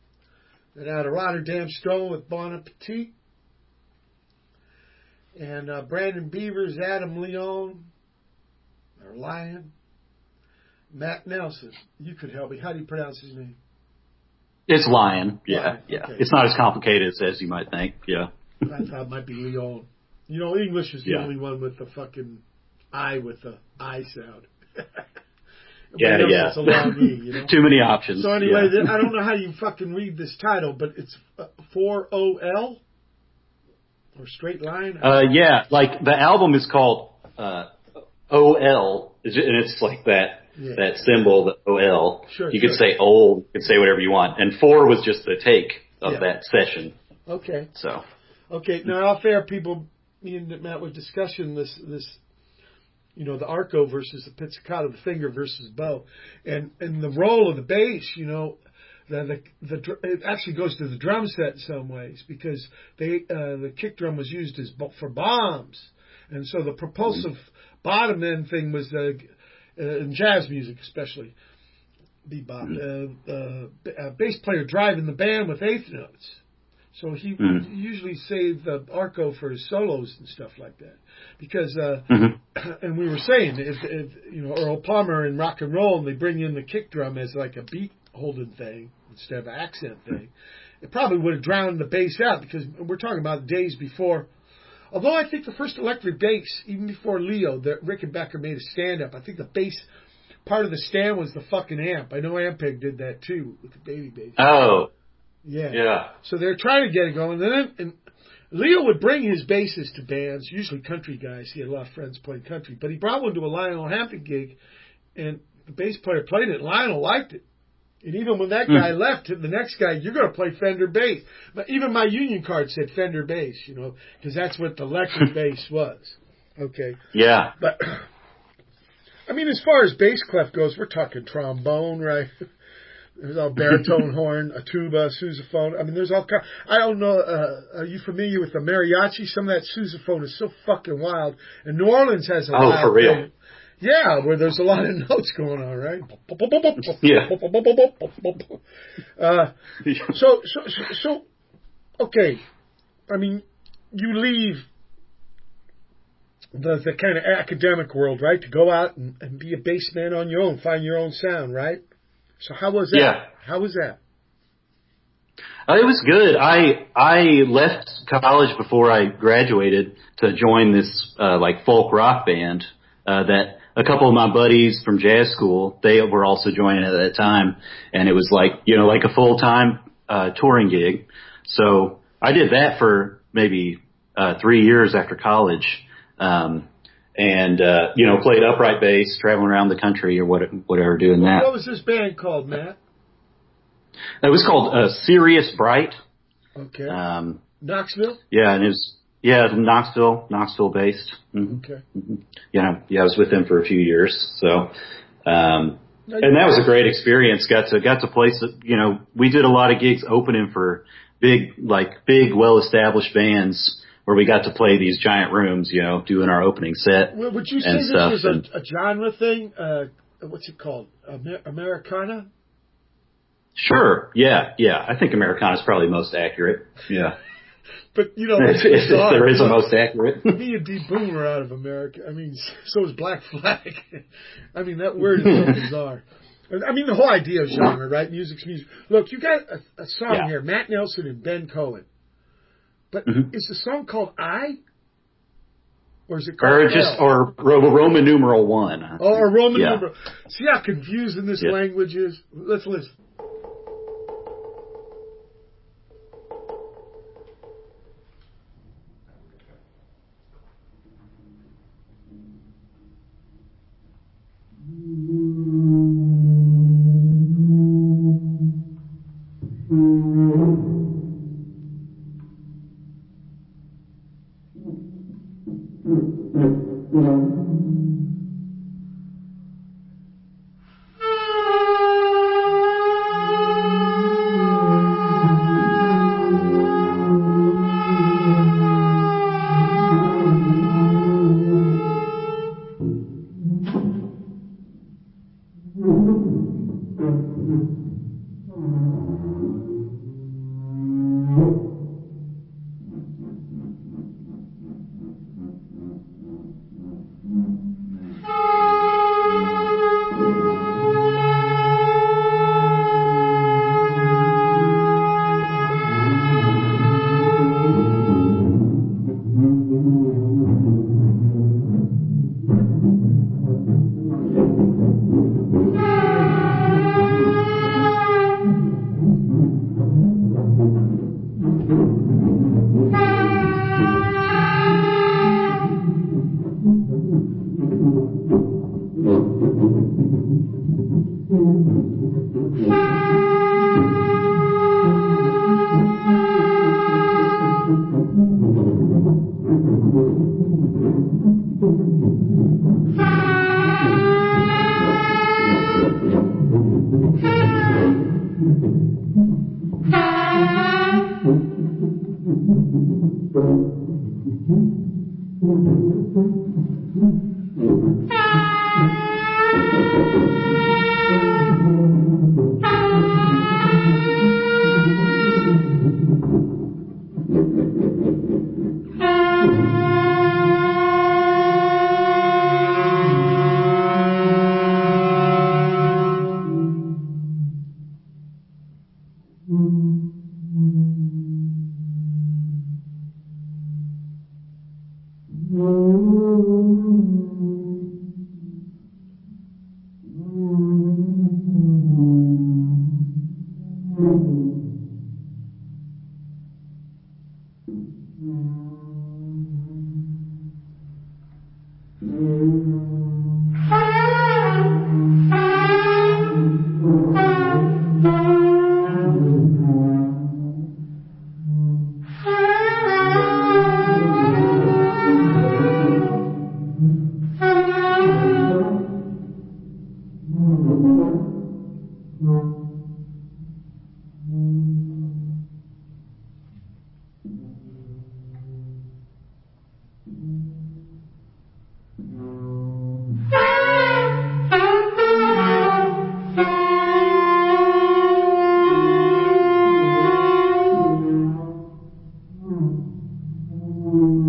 Then out of Rotterdam Stone with Bon Appetit. And uh, Brandon Beavers, Adam Leon, or Lion. Matt Nelson. You could help me. How do you pronounce his name? It's Lion. Yeah, Lion. yeah. Okay. It's not as complicated as, as you might think. Yeah. I thought it might be Leon. You know, English is the Yeah. only one with the fucking I with the I sound. Yeah, Everybody yeah. else, it's a long E, you know? Too many options. So anyway, yeah. I don't know how you fucking read this title, but it's uh, four O L or straight line. Uh, yeah, like the album is called uh, O L, and it's like that Yeah. that symbol, the O L. Sure, you sure. could say old, you could say whatever you want, and four was just the take of Yeah. that session. Okay. So Okay. Now, all fair people, me and Matt were discussing this this. You know, the arco versus the pizzicato, the finger versus bow, and and the role of the bass. You know, the the, the dr- it actually goes to the drum set in some ways because they uh, the kick drum was used as bo- for bombs, and so the propulsive bottom end thing was uh, uh, in jazz music especially bebop. Uh, uh, a bass player driving the band with eighth notes. So he Mm. would usually save the arco for his solos and stuff like that, because uh, mm-hmm. and we were saying if, if you know Earl Palmer in rock and roll and they bring in the kick drum as like a beat holding thing instead of an accent thing, it probably would have drowned the bass out because we're talking about days before. Although I think the first electric bass, even before Leo, that Rickenbacker made a stand up. I think the bass part of the stand was the fucking amp. I know Ampeg did that too with the baby bass. Oh, Yeah. yeah. So they're trying to get it going. And then and Leo would bring his basses to bands, usually country guys. He had a lot of friends playing country. But he brought one to a Lionel Hampton gig, and the bass player played it. Lionel liked it. And even when that guy mm. left, the next guy, you're going to play Fender bass. But even my union card said Fender bass, you know, because that's what the electric bass was. Okay. Yeah. But, I mean, as far as bass clef goes, we're talking trombone, right? There's all baritone horn, a tuba, sousaphone. I mean, there's all kind. I don't know. Uh, are you familiar with the mariachi? Some of that sousaphone is so fucking wild. And New Orleans has a oh, wild for real. thing. Yeah, where there's a lot of notes going on, right? Yeah. Uh, so, so, so, so, okay. I mean, you leave the the kind of academic world, right, to go out and, and be a bass man on your own, find your own sound, right? So how was that? Yeah. How was that? Uh, it was good. I I left college before I graduated to join this uh, like folk rock band uh, that a couple of my buddies from jazz school, they were also joining at that time, and it was like, you know, like a full time uh, touring gig. So I did that for maybe uh, three years after college, um, and uh, you know, played upright bass, traveling around the country or what, whatever, doing that. What was this band called, Matt? It was called uh, Sirius Bright. Okay. Um, Knoxville? yeah, and it was, yeah, Knoxville, Knoxville based. Mm-hmm. Okay. Mm-hmm. Yeah, yeah, I was with them for a few years. So, um, and that was a great experience. Got to, got to play, you know, we did a lot of gigs opening for big, like big, well-established bands where we got to play these giant rooms, you know, doing our opening set. Well, would you say and this stuff. was And, a, a genre thing? Uh, what's it called? Amer- Americana? Sure. Yeah. Yeah. I think Americana is probably most accurate. Yeah. But, you know, if, it's if bizarre. there is You a know, most accurate. me and Deep Boom are out of America. I mean, so is Black Flag. I mean, that word is so bizarre. I mean, the whole idea of genre, right? Music's music. Look, you got a, a song Yeah. here, Matt Nelson and Ben Cohen. But Mhm. is the song called I? Or is it called Or just, L? or Ro- Roman numeral one. I Oh, or think. Roman Yeah. numeral. See how confusing this Yeah. language is? Let's listen.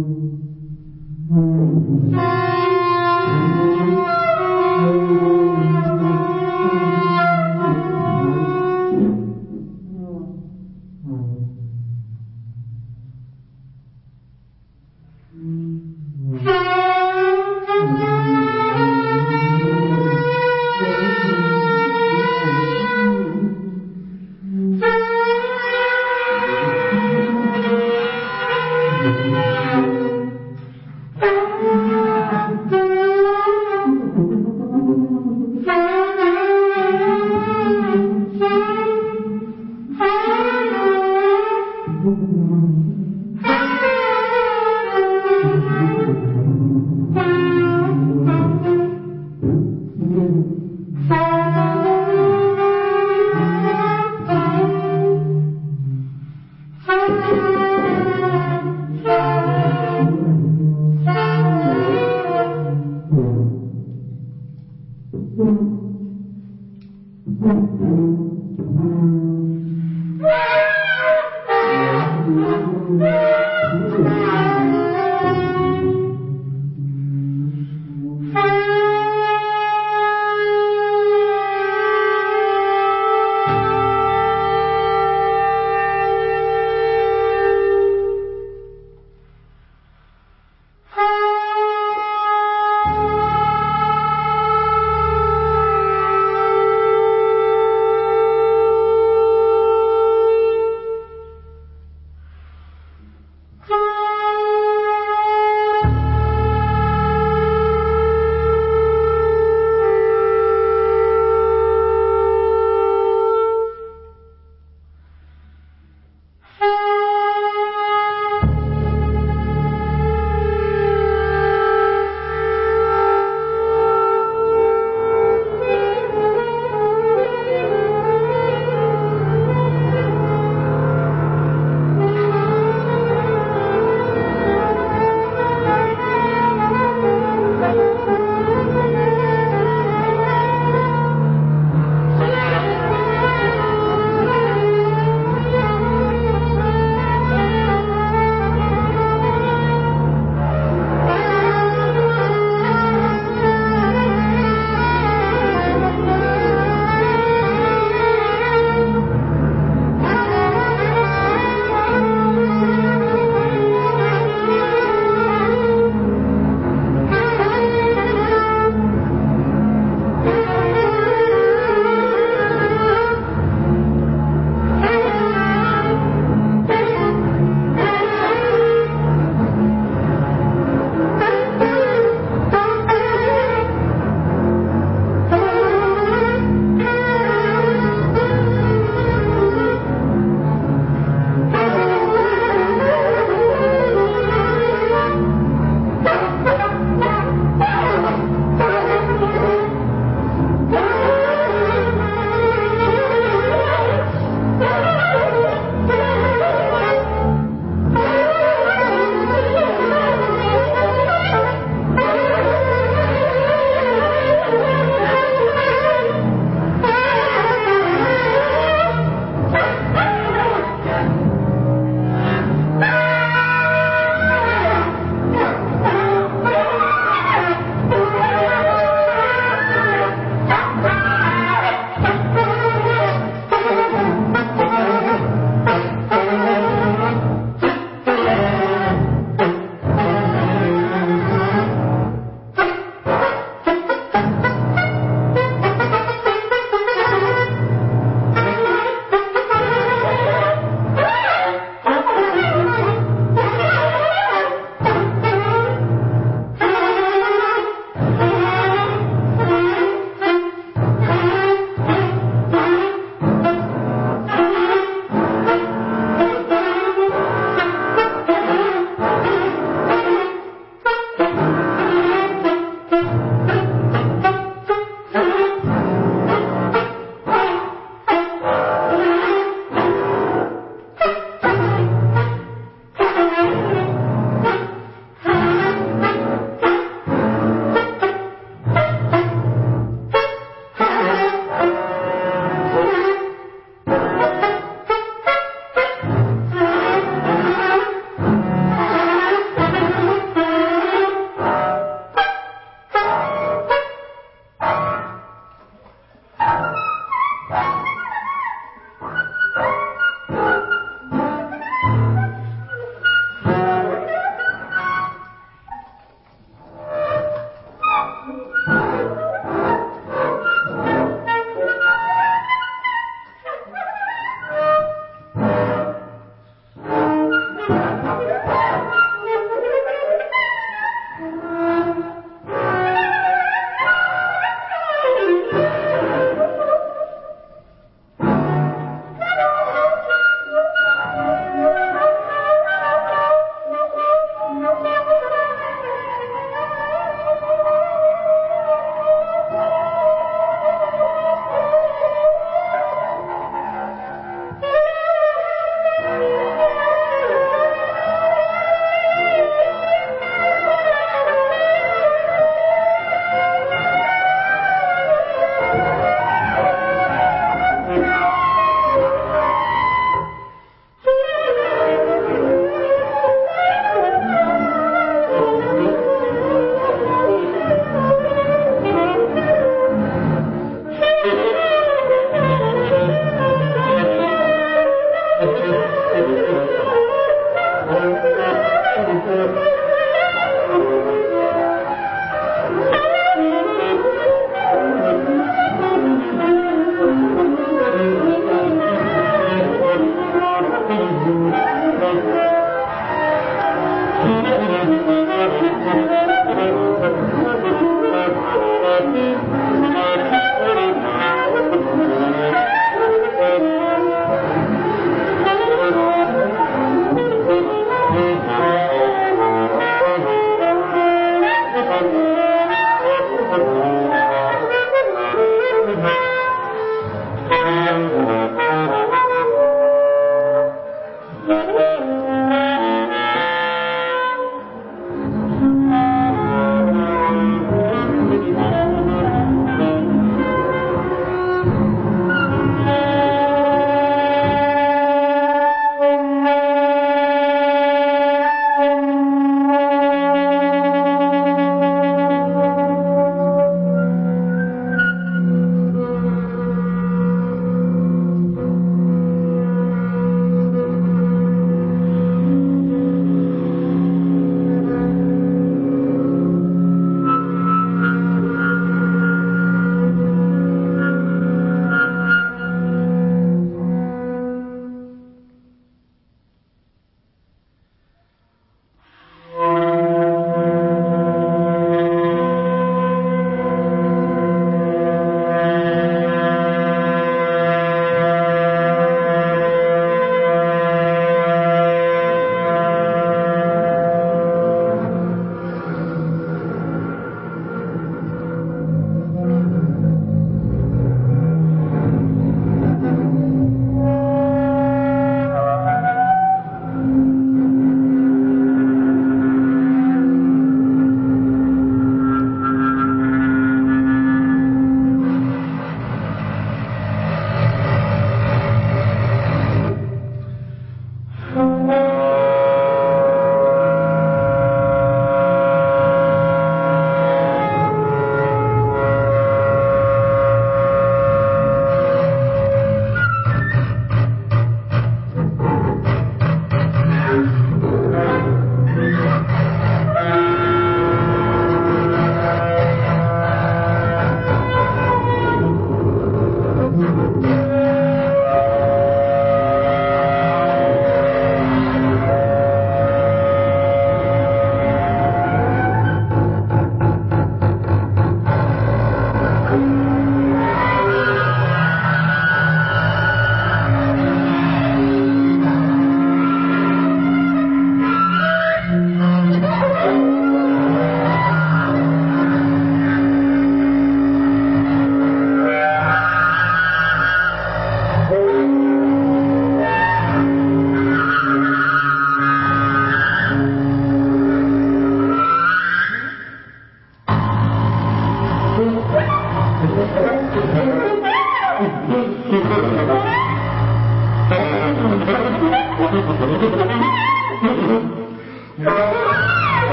Thank you.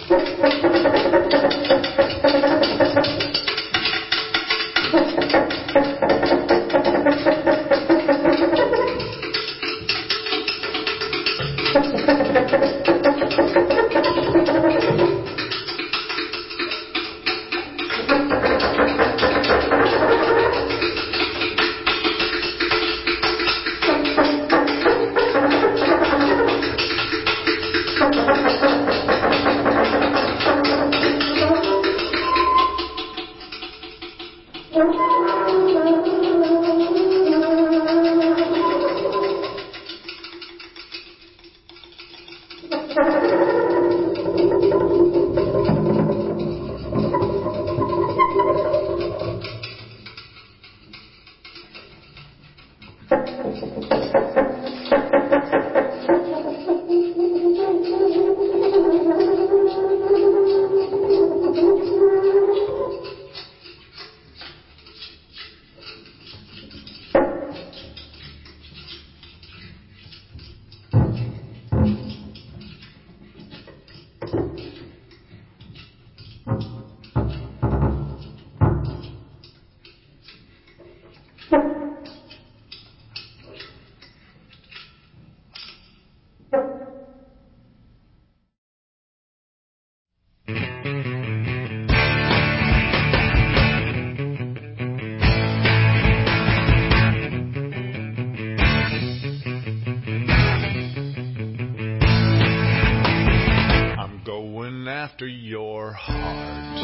After your heart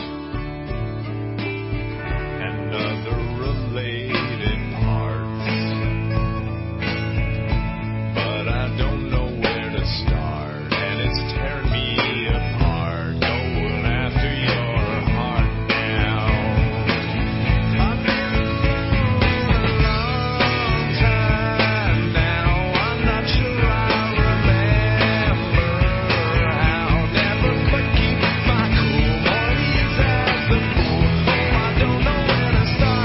and other related parts, but I don't know where to start, and it's tearing me apart. Going after your heart now. I've been alone a long time now. I'm not sure I remember how. Never quite keep my cool, more ease as the fool. Oh, I don't know where to start.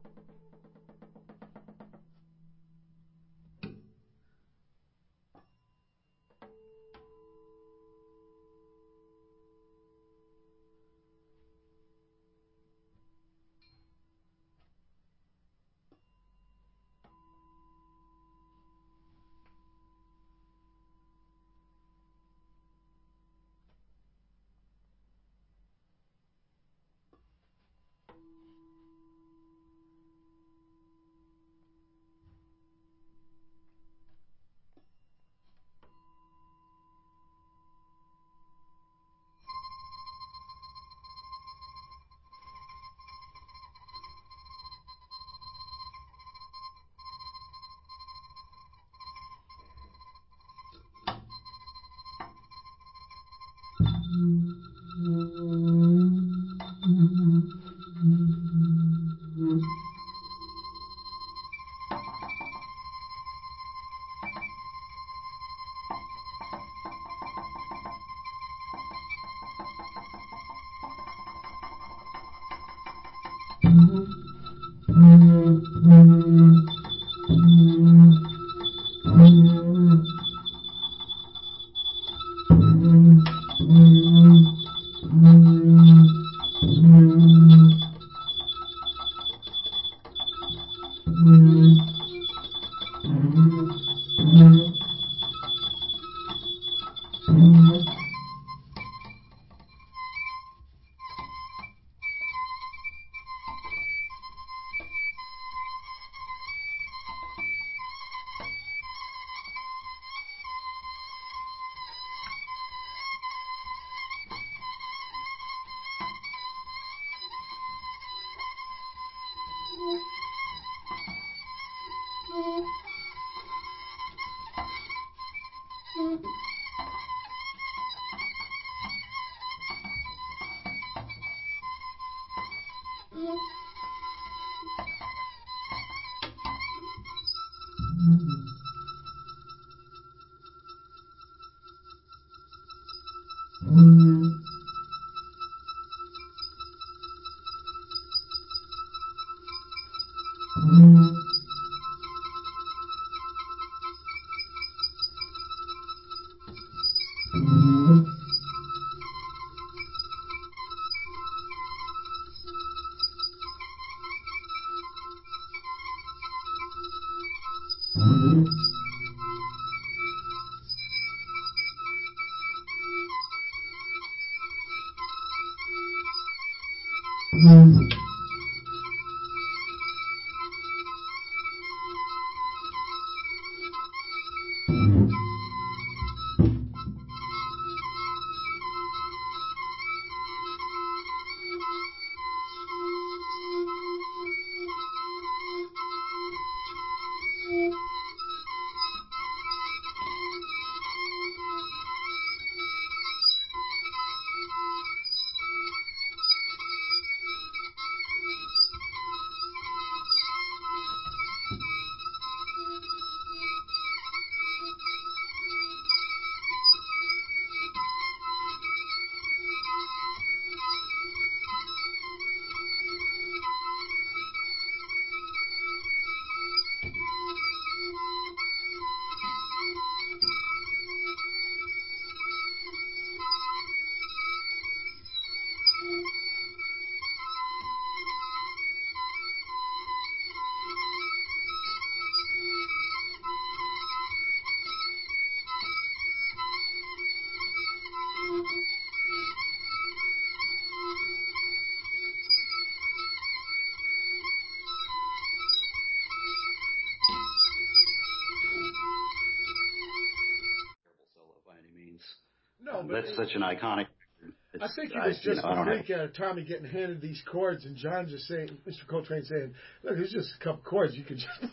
Solo by any means. No, Um, but that's it, such an iconic. I It's, think he I, was you just know, I a don't have. freak out of Tommy getting handed these chords, and John just saying, Mister Coltrane saying, "Look, it's just a couple chords. You could just."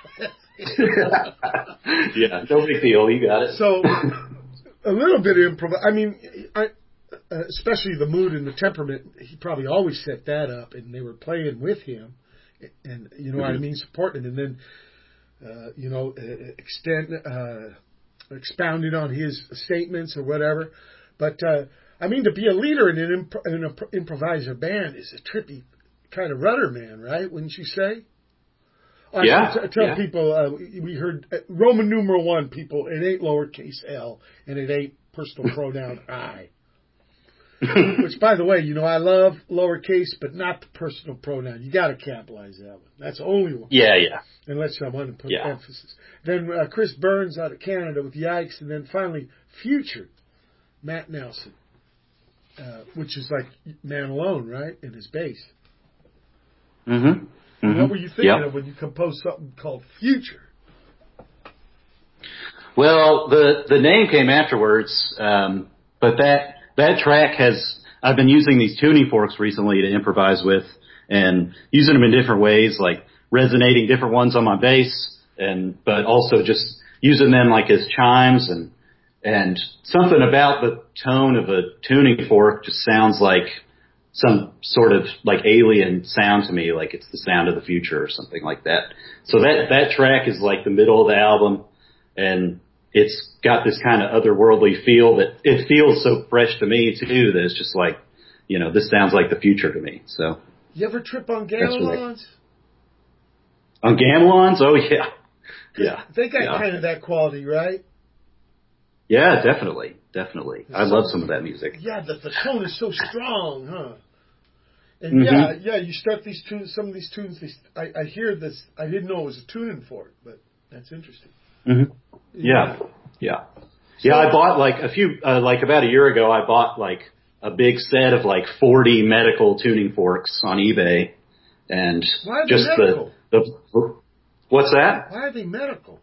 Yeah, no big deal. You got it. So, a little bit of improv. I mean, I, uh, especially the mood and the temperament. He probably always set that up, and they were playing with him, and you know what I mean, supporting him, and then uh, you know, extend, uh, expounding on his statements or whatever. But uh, I mean, to be a leader in an, imp- in an improviser band is a trippy kind of rudder man, right? Wouldn't you say? I Yeah, t- tell yeah. people uh, we heard uh, Roman numeral one. People, it ain't lowercase l and it ain't personal pronoun I. Which, by the way, you know I love lowercase, but not the personal pronoun. You got to capitalize that one. That's the only one. Yeah, yeah. Unless someone put Yeah. emphasis. Then uh, Chris Burns out of Canada with Yikes, and then finally Future, Matt Nelson, uh, which is like Man Alone, right, in his bass. Mm-hmm. mm-hmm. What were you thinking Yep. of when you composed something called Future? Well, the the name came afterwards, um, but that that track has I've been using these tuning forks recently to improvise with, and using them in different ways, like resonating different ones on my bass, and but also just using them like as chimes, and and something about the tone of a tuning fork just sounds like some sort of like alien sound to me, like it's the sound of the future or something like that. So that that track is like the middle of the album. And it's got this kind of otherworldly feel that it feels so fresh to me too that it's just like, you know, this sounds like the future to me. So You ever trip on That's right. gamelons? on gamelons, oh yeah, yeah, They got yeah. kind of that quality, right? yeah, definitely, definitely. I love some of that music. Yeah, the, the tone is so strong, huh? And Mhm. yeah, yeah, you start these tunes, some of these tunes, they, I, I hear this, I didn't know it was a tuning fork, but that's interesting. hmm Yeah, yeah, yeah. I bought like a few, uh, like about a year ago, I bought like a big set of like forty medical tuning forks on eBay, and Why are they just medical? the the what's that? Why are they medical?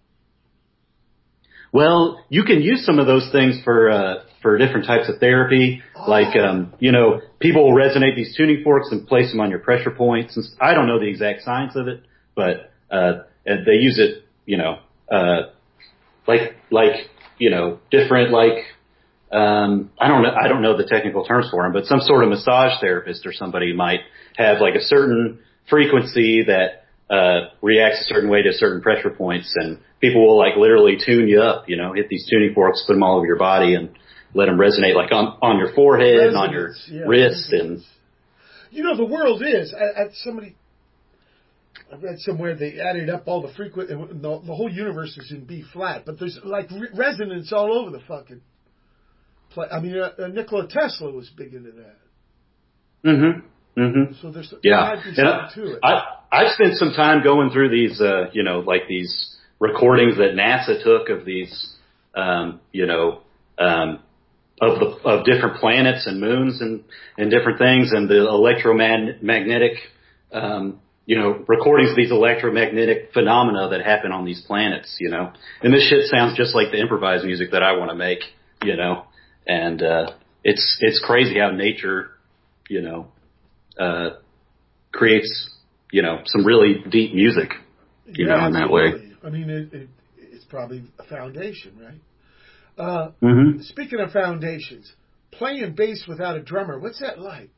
Well, you can use some of those things for uh, for different types of therapy. Oh. Like, um, you know, people will resonate these tuning forks and place them on your pressure points. And I don't know the exact science of it, but uh, and they use it, you know, uh, like like you know, different like um, I don't know I don't know the technical terms for them, but some sort of massage therapist or somebody might have like a certain frequency that uh, reacts a certain way to certain pressure points, and people will like literally tune you up, you know, hit these tuning forks, put them all over your body and let them resonate like on, on your forehead and on your Resonance, yeah, wrist. resonance. And You know, the world is, I, I, somebody, I read somewhere they added up all the frequent, and the, the whole universe is in B flat, but there's like re- resonance all over the fucking place. I mean, uh, uh, Nikola Tesla was big into that. mm-hmm, mm-hmm. So there's Yeah. there might be And something to it. I, I've spent some time going through these, uh, you know, like these recordings that NASA took of these, um, you know, um, of the, of different planets and moons and, and different things, and the electromagnetic, um, you know, recordings of these electromagnetic phenomena that happen on these planets, you know. And this shit sounds just like the improvised music that I want to make, you know. And, uh, it's, it's crazy how nature, you know, uh, creates, you know, some really deep music, you Yeah, know, in that way. absolutely. I mean, it, it, it's probably a foundation, right? Uh, Mm-hmm. Speaking of foundations, playing bass without a drummer, what's that like?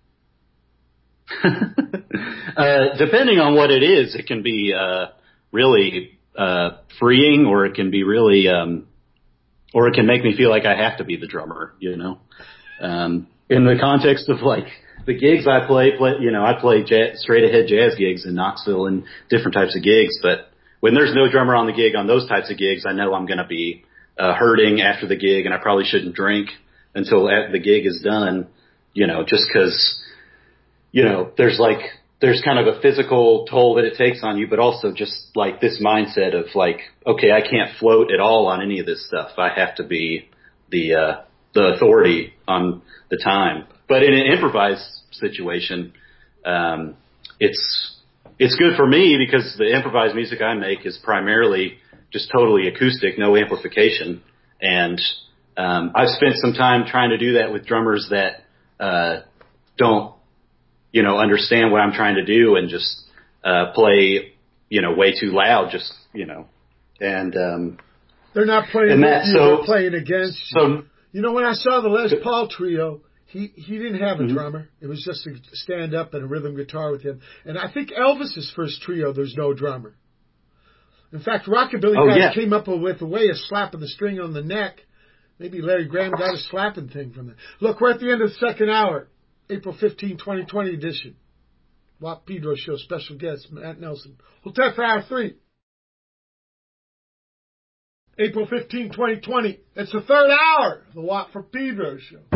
uh, depending on what it is, it can be, uh, really, uh, freeing, or it can be really, um, or it can make me feel like I have to be the drummer, you know. Um, in the context of like the gigs I play, play you know, I play jazz, straight ahead jazz gigs in Knoxville and different types of gigs, but when there's no drummer on the gig on those types of gigs, I know I'm going to be uh, hurting after the gig, and I probably shouldn't drink until the gig is done, you know, just because, you know, there's like, there's kind of a physical toll that it takes on you, but also just like this mindset of like, okay, I can't float at all on any of this stuff. I have to be the, uh, the authority on the time. But in an improvised situation, um, it's, it's good for me because the improvised music I make is primarily just totally acoustic, no amplification. And, um, I've spent some time trying to do that with drummers that, uh, don't, you know, understand what I'm trying to do and just, uh, play, you know, way too loud, just, you know, and, um, They're not playing and with that, you, so, they're playing against you. so, You know, when I saw the Les Paul trio, he, he didn't have a Mhm. drummer. It was just a stand up and a rhythm guitar with him. And I think Elvis's first trio, there's no drummer. In fact, Rockabilly Oh, guys yeah. came up with a way of slapping the string on the neck. Maybe Larry Graham got a slapping thing from it. Look, we're at the end of the second hour, April fifteenth, twenty twenty edition. Watt Pedro Show special guest, Matt Nelson. Hold tight for hour three. April fifteenth, twenty twenty. It's the third hour of the Watt for Pedro Show.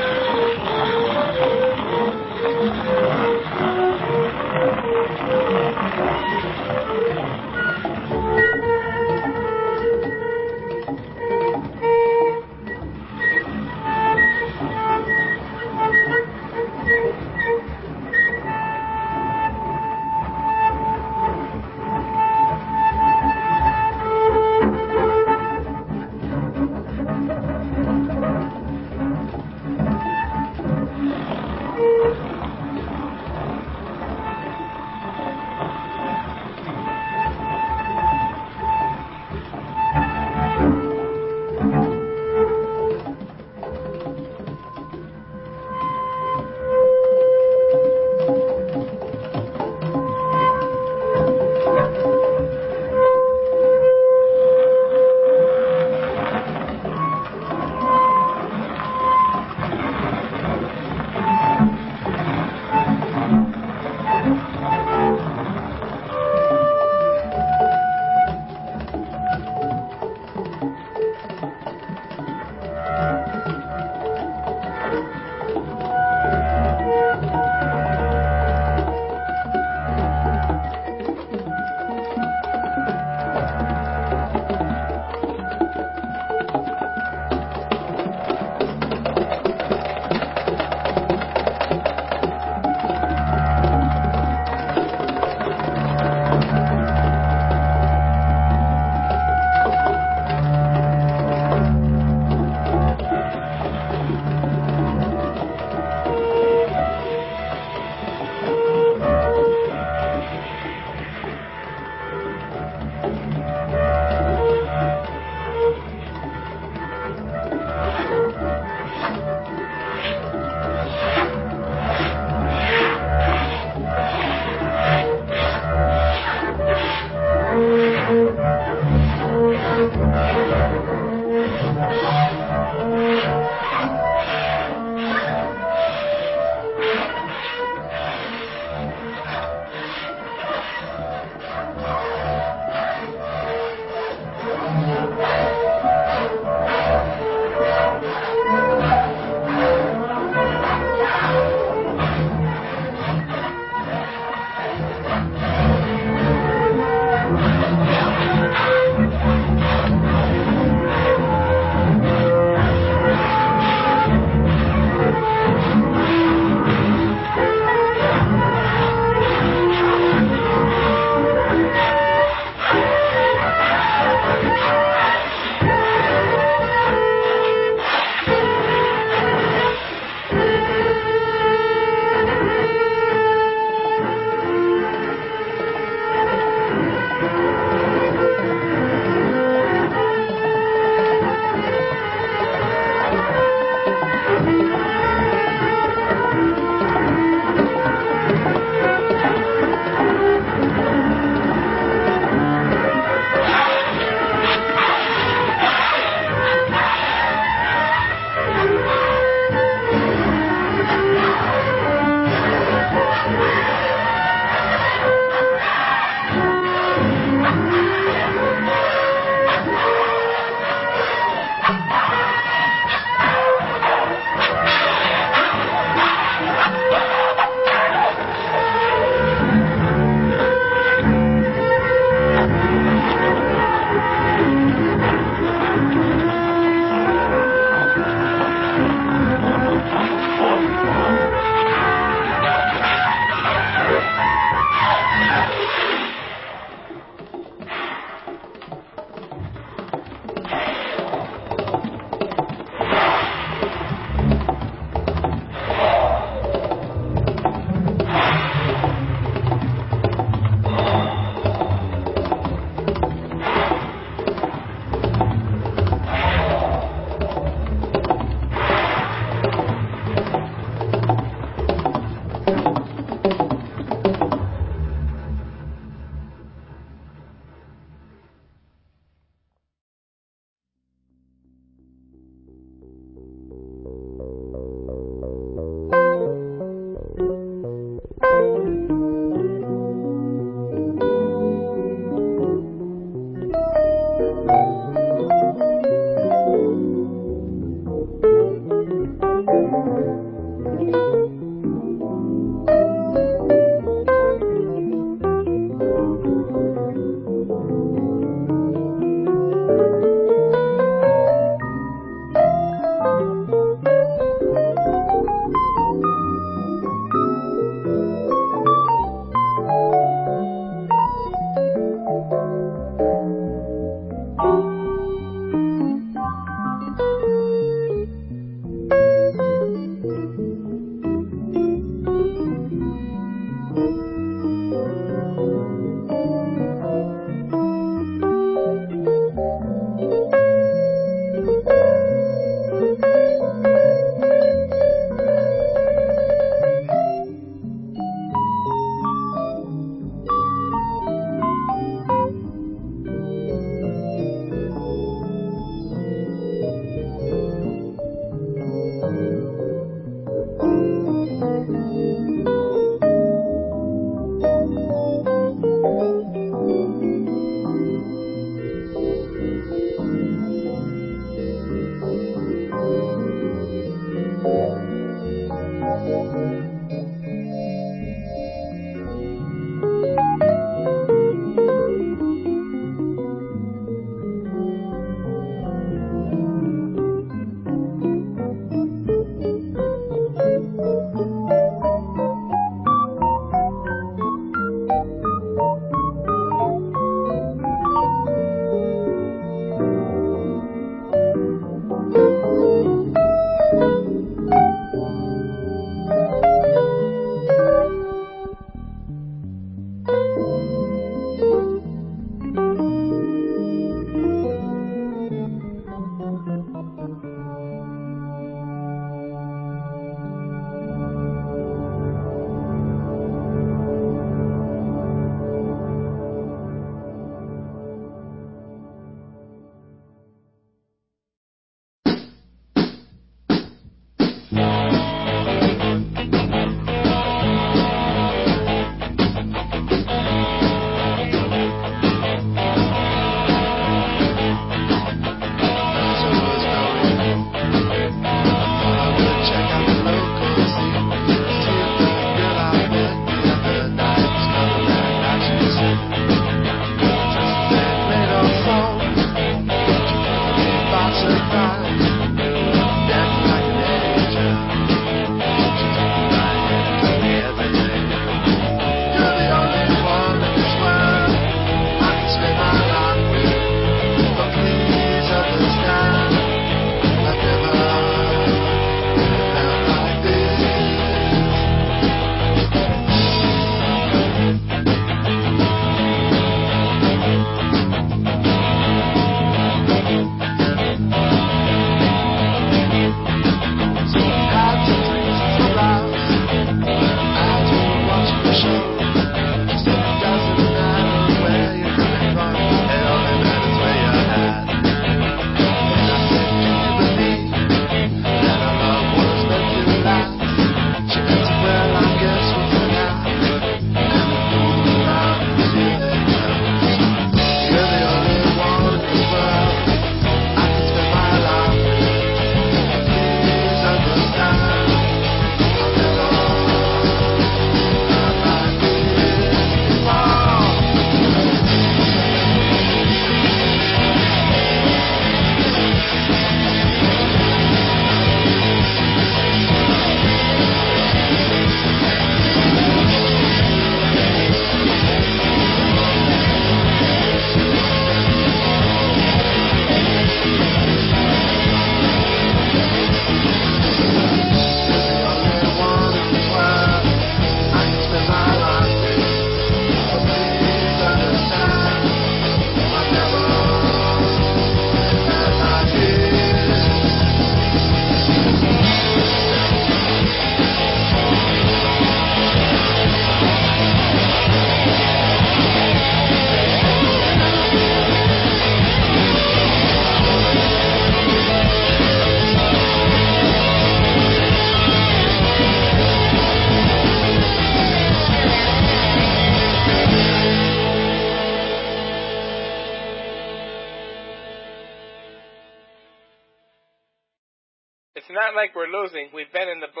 It's not like we're losing. We've been in the black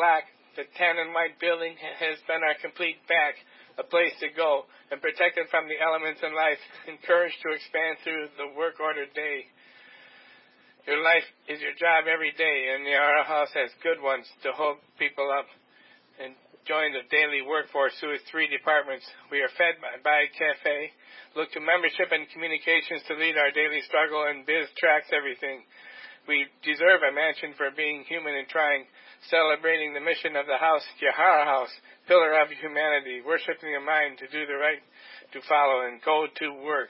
The tan and white building has been our complete back, a place to go, and protected from the elements in life, encouraged to expand through the work-ordered day. Your life is your job every day, and the Yara House has good ones to hold people up and join the daily workforce through its three departments. We are fed by, by Cafe, look to membership and communications to lead our daily struggle, and Biz tracks everything. We deserve a mention for being human and trying, celebrating the mission of the house, Yahara House, pillar of humanity, worshiping the mind to do the right, to follow, and go to work.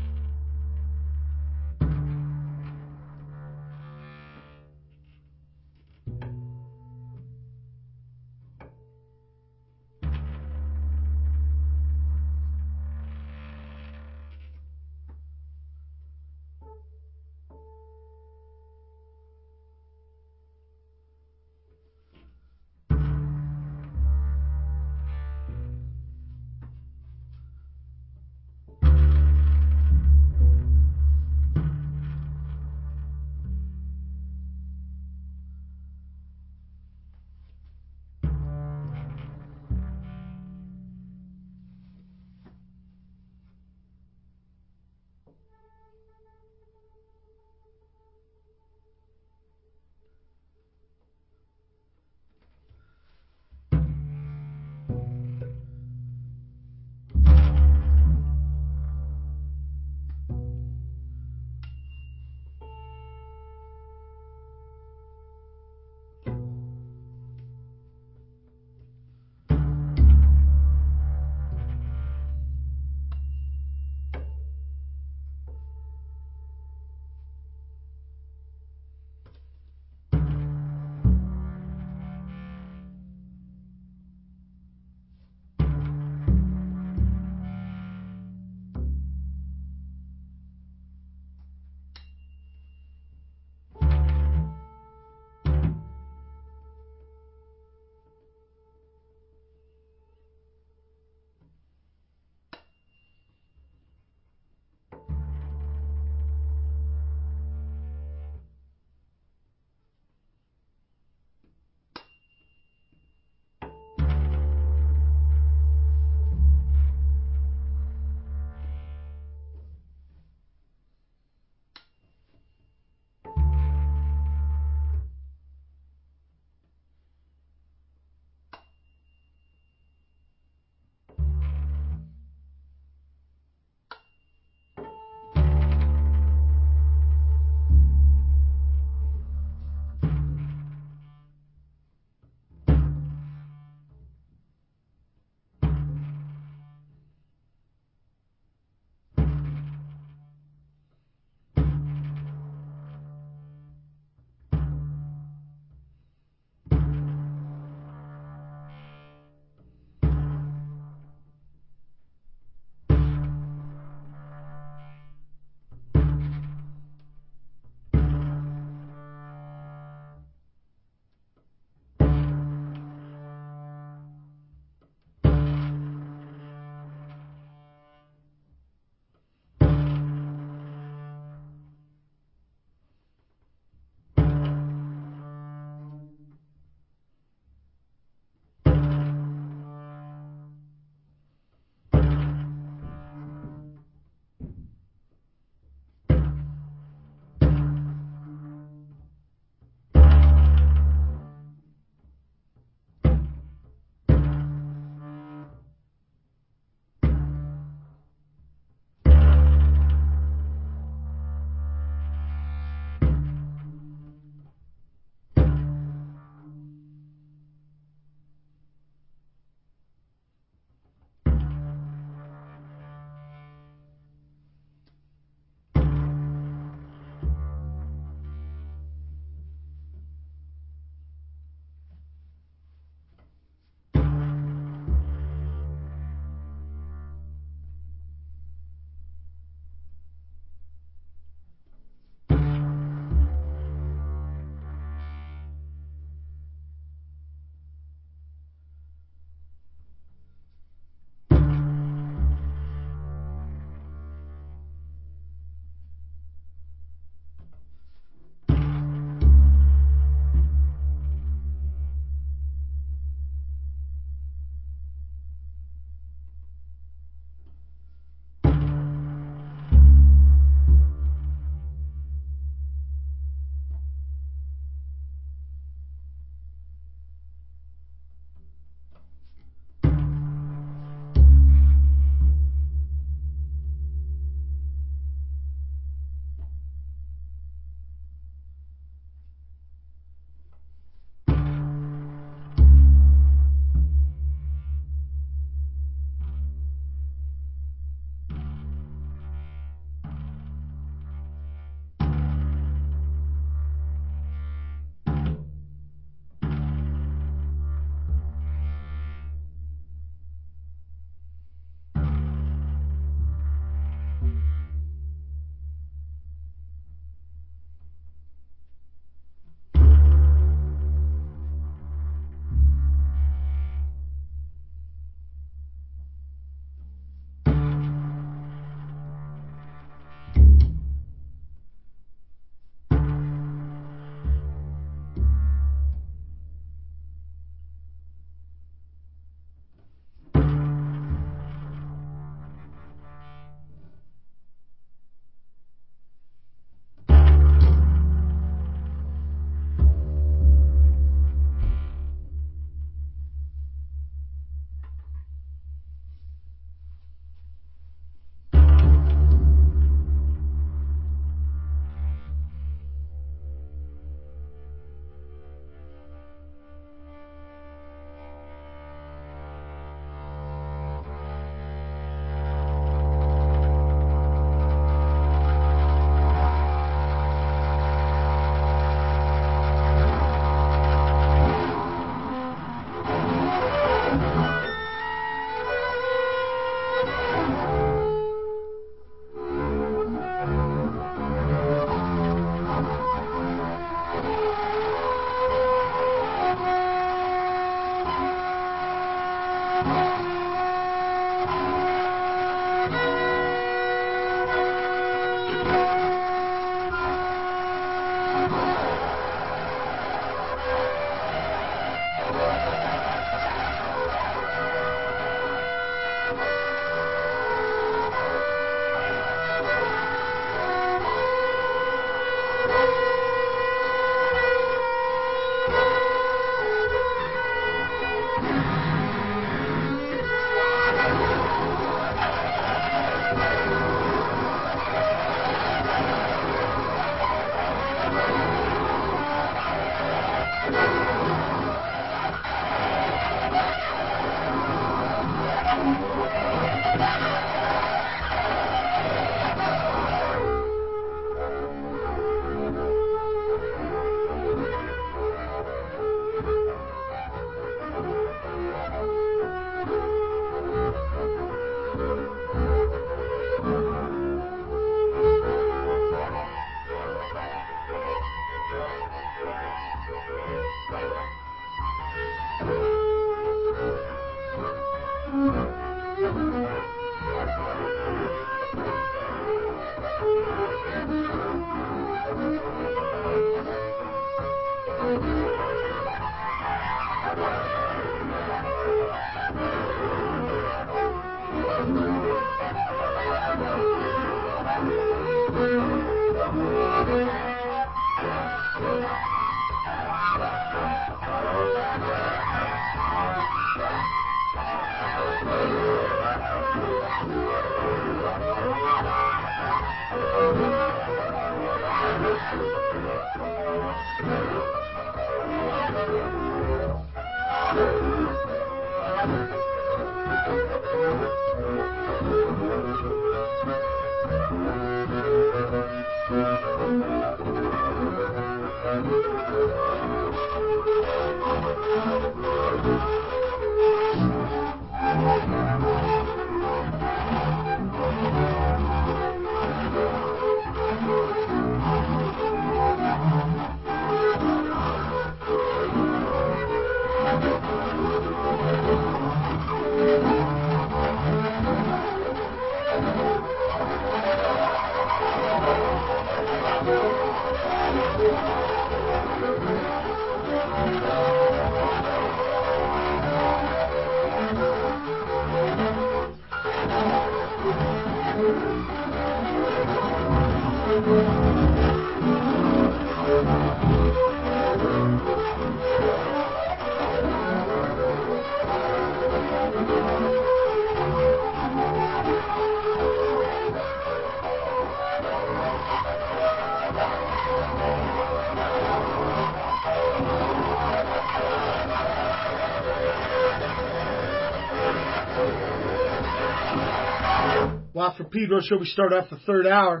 Well, for Pedro Show, we start off the third hour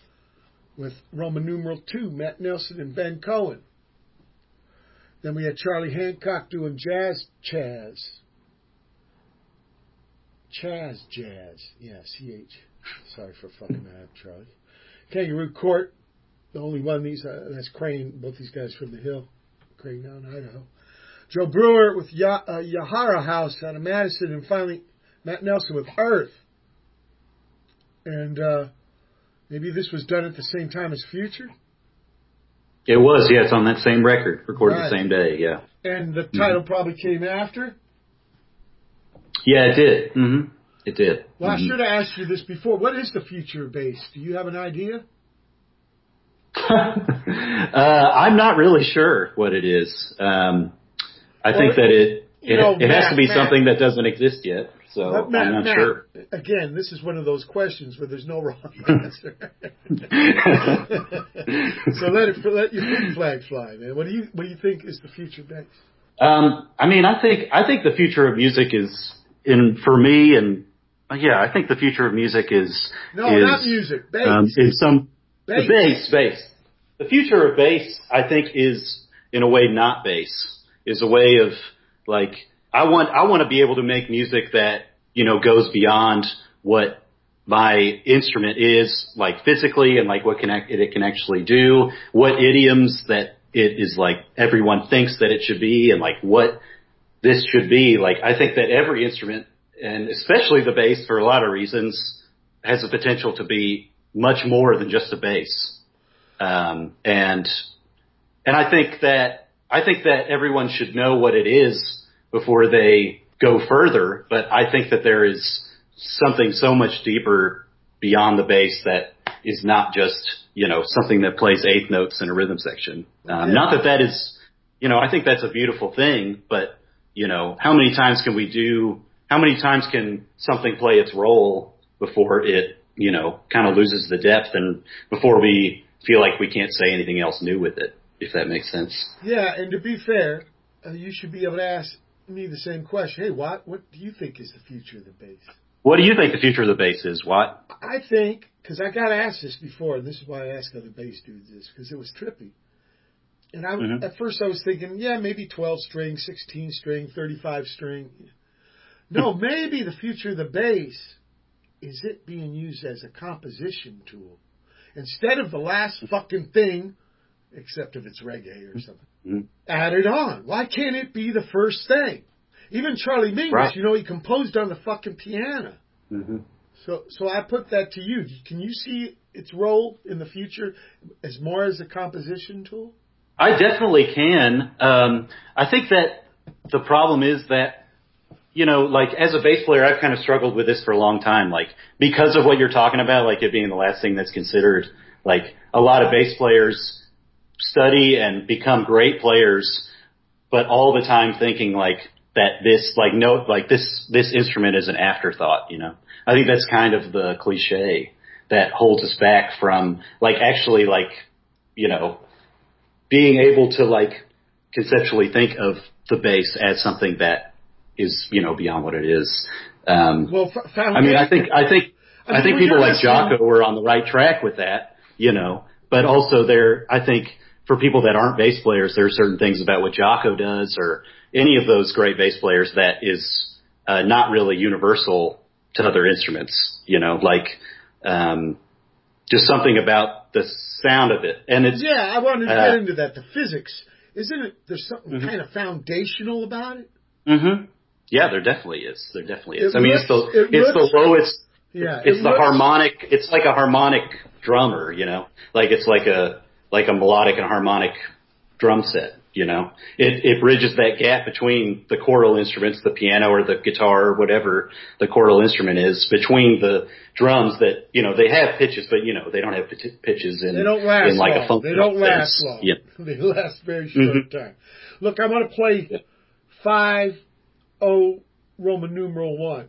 with Roman numeral two, Matt Nelson and Ben Cohen. Then we had Charlie Hancock doing Jazz Chaz. Chaz Jazz. Yeah, C H. Sorry for fucking that up, Charlie. Kangaroo Court, the only one, these uh, that's Crane, both these guys from the Hill. Crane down in Idaho. Joe Brewer with ya- uh, Yahara House out of Madison. And finally, Matt Nelson with Earth. And uh, maybe this was done at the same time as Future? It was, yes, on that same record, recorded Right. the same day, yeah. And the title mm-hmm. probably came after? Yeah, it did. Mm-hmm. It did. Well, mm-hmm. I should have asked you this before. What is the Future Bass? Do you have an idea? uh, I'm not really sure what it is. Um, I well, think that it it, know, it Matt, has to be Matt, something that doesn't exist yet. So Matt, I'm not Matt, sure. Again, this is one of those questions where there's no wrong answer. So let it let your big flag fly, man. What do you what do you think is the future bass? Um, I mean, I think I think the future of music is in for me, and yeah, I think the future of music is no, is, not music, bass. Um, is some bass. bass, bass. The future of bass, I think, is in a way not bass. Is a way of like. I want I want to be able to make music that, you know, goes beyond what my instrument is, like physically, and like what can it can actually do, what idioms that it is like everyone thinks that it should be, and like what this should be. Like, I think that every instrument, and especially the bass for a lot of reasons, has the potential to be much more than just a bass. Um, and, and I think that, I think that everyone should know what it is before they go further, but I think that there is something so much deeper beyond the bass that is not just, you know, something that plays eighth notes in a rhythm section. Um, Yeah. Not that that is, you know, I think that's a beautiful thing, but, you know, how many times can we do, how many times can something play its role before it, you know, kind of loses the depth and before we feel like we can't say anything else new with it, if that makes sense. Yeah, and to be fair, uh, you should be able to ask me the same question. Hey, Watt, what do you think is the future of the bass? What do you think the future of the bass is, Watt? I think, because I got asked this before, and this is why I ask other bass dudes this, because it was trippy. And I, Mhm. at first I was thinking, yeah, maybe twelve string, sixteen string, thirty-five string. No, maybe the future of the bass is it being used as a composition tool. Instead of the last fucking thing, except if it's reggae or something, Mm-hmm. add it on. Why can't it be the first thing? Even Charlie Mingus, Right. you know, he composed on the fucking piano. Mm-hmm. So, so I put that to you. Can you see its role in the future as more as a composition tool? I definitely can. Um, I think that the problem is that, you know, like as a bass player, I've kind of struggled with this for a long time. Like because of what you're talking about, like it being the last thing that's considered, like a lot of bass players study and become great players, but all the time thinking like that this, like no, like this, this instrument is an afterthought, you know. I think that's kind of the cliche that holds us back from like actually like, you know, being able to like conceptually think of the bass as something that is, you know, beyond what it is. Um, Well, f- I mean, I think, I think, I mean, I think when people you're like listening- Jaco were on the right track with that, you know, but also there, I think for people that aren't bass players, there are certain things about what Jaco does or any of those great bass players that is uh, not really universal to other instruments, you know, like, um, just something about the sound of it. And it's, yeah, I wanted to uh, get into that. The physics, isn't it? There's something Mhm. kind of foundational about it. hmm Yeah, there definitely is. There definitely is. It I mean, looks- it's the it it's looks- the lowest. Yeah, It's it the looks- harmonic. It's like a harmonic drummer, you know. Like it's like a like a melodic and harmonic drum set. You know, it it bridges that gap between the choral instruments, the piano or the guitar or whatever the choral instrument is, between the drums that you know they have pitches, but you know they don't have pit- pitches in They don't last in like long. a funk They don't last sense. long. Yeah. They last very short Mhm. time. Look, I'm going to play five O Roman numeral one.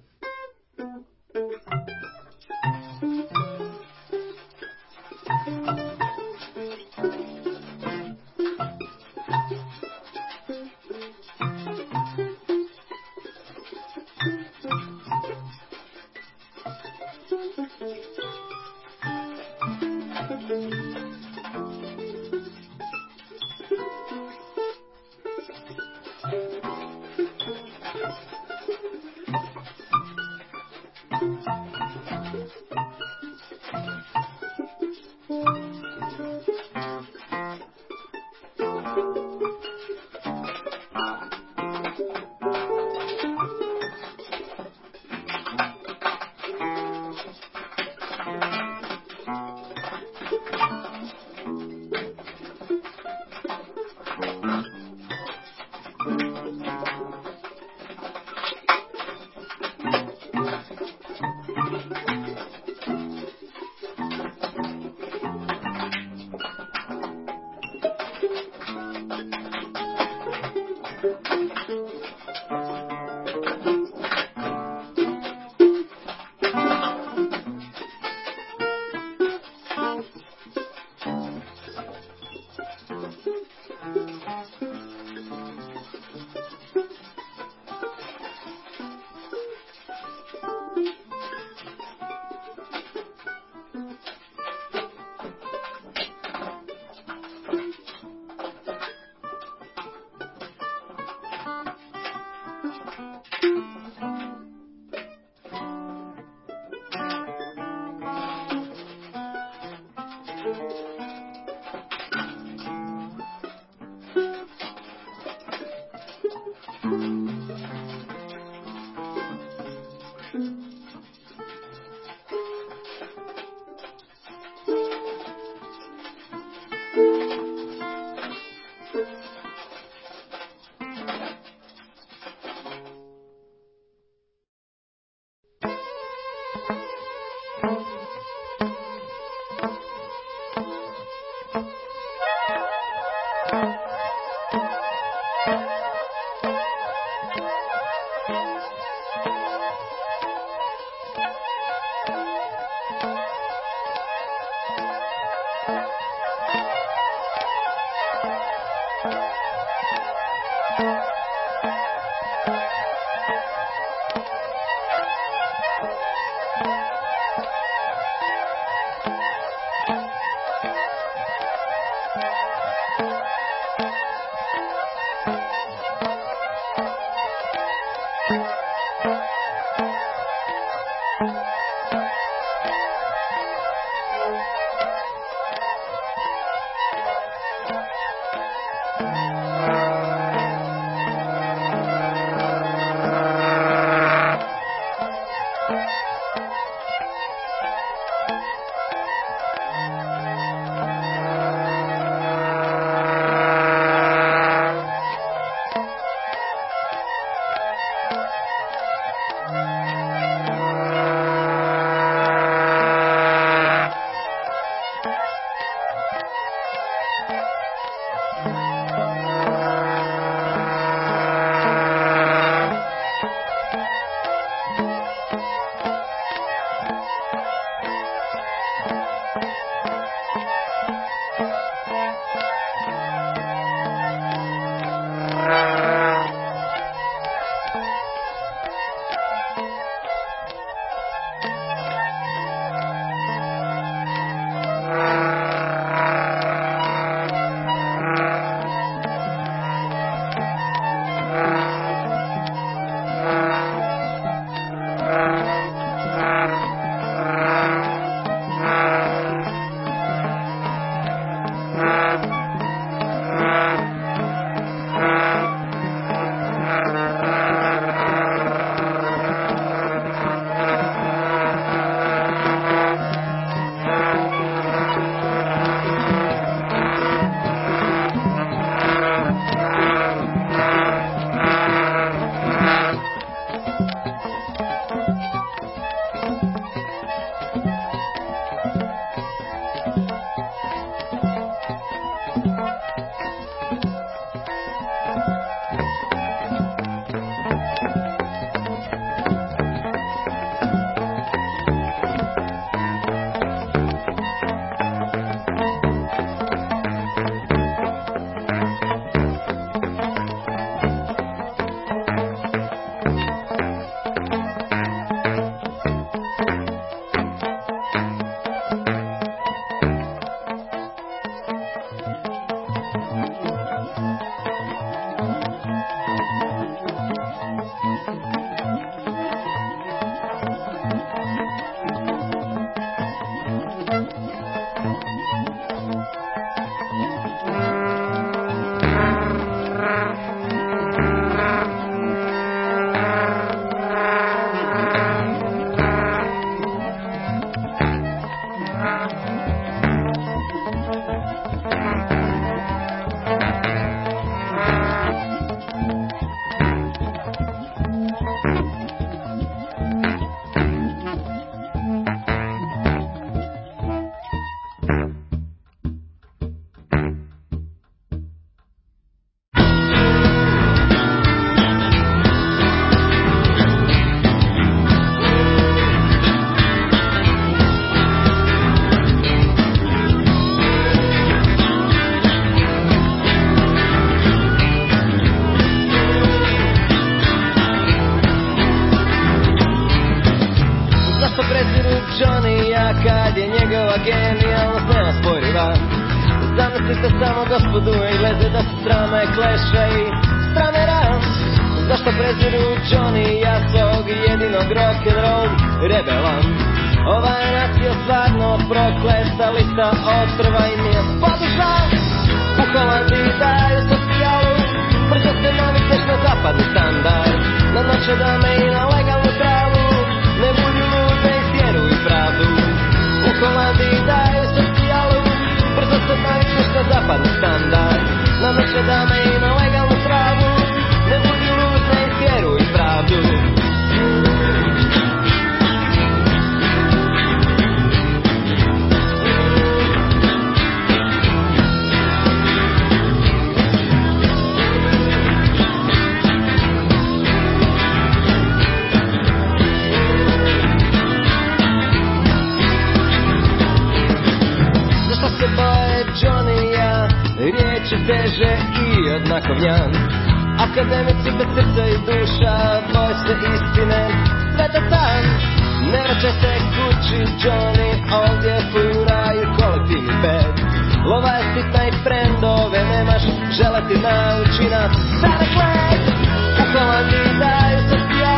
kad je njegova genijalnost neosporiva. Zamislite samo gospodu i glede da se strame kleša i strane ram. Zašto preziru Johnny-ja svog jedinog rock'n'roll rebela? Ova je nacija stvarno prokleta, lista otrva i nije podišla. U Holandiji daju socijalu, brzo se navikneš na zapadni standard, na noće dame i na legalnu travu. Ne budi lud, ne istjeruj pravdu. U Holandiji daju socijalu, brzo se navikneš na zapadni standard, na noće dame i na legalnu travu. Ne budi lud, ne istjeruj pravdu. Johnny-ja, riječi teže i jednako vnjan. Akademici bez srca i duša, boj se istine, sve do tam. Ne vraćaj se kući, Johnny, ovdje furaju kolektivni bed. Lova je sitna i frendove nemaš, želeti nauči nas da ne gled. U Holandiji daju socijalnu,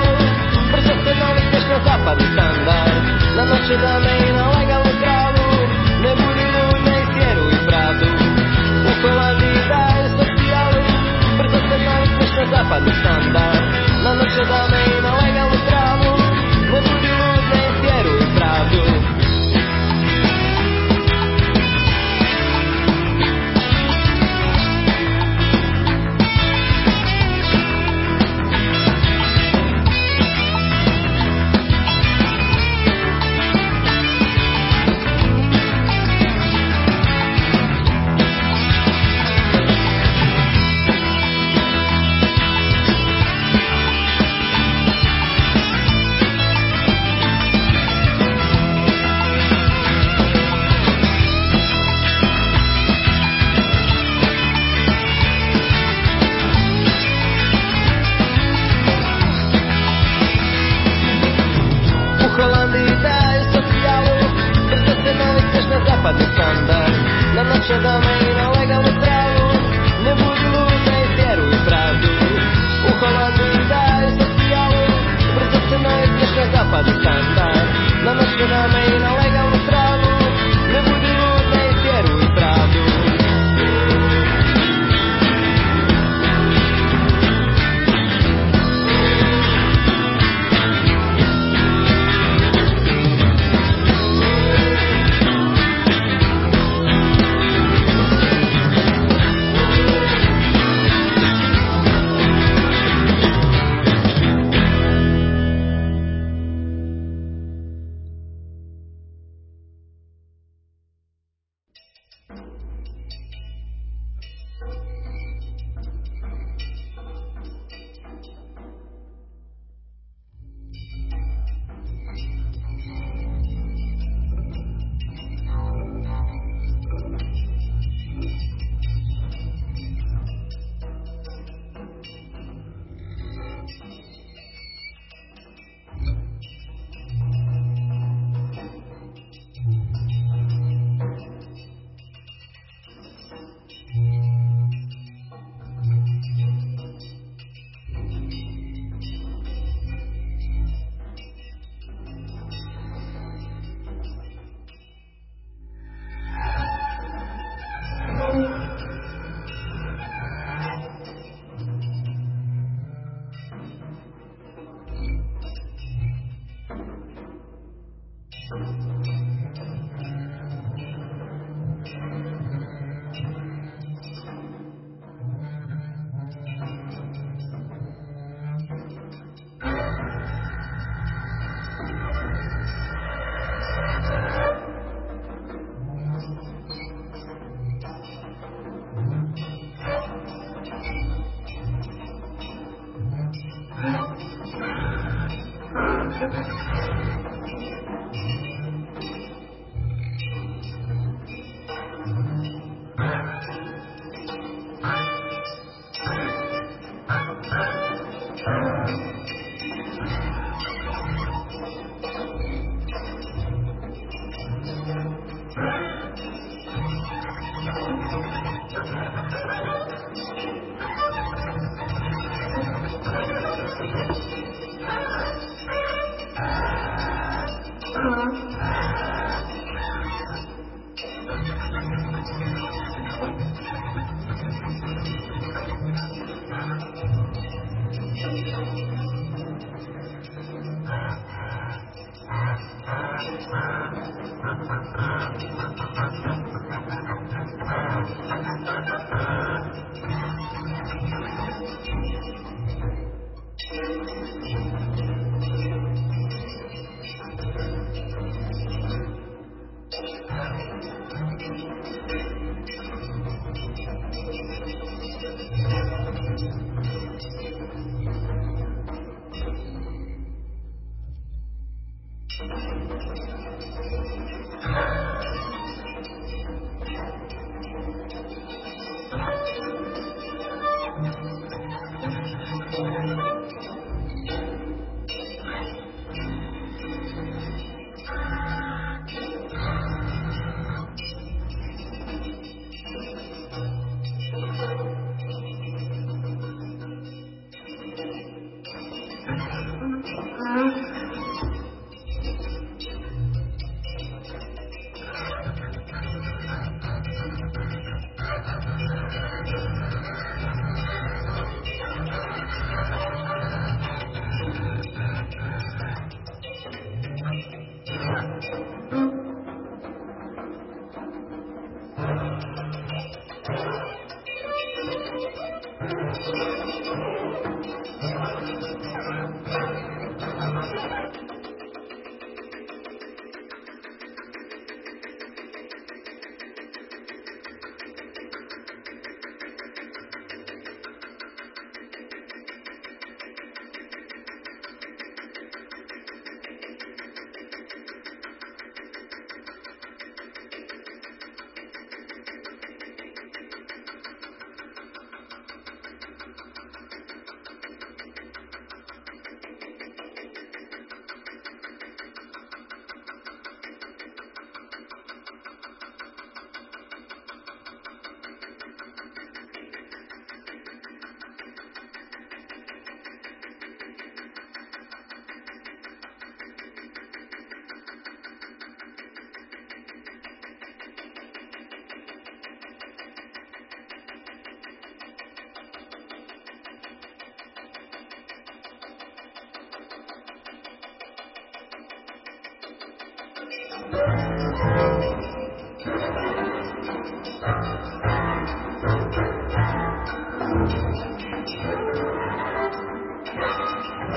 bandita, eu sou fialo. Brzo se novi chceš na zapadni standard. Na noće dame i na legalnu travu. Ne budi lud, ne vjeruj pravdu. U Holandiji daju socijalu. Brzo se novi chceš na zapadni standard. Na noće dame i na legalnu travu. Ne budi lud, ne vjeruj pravdu.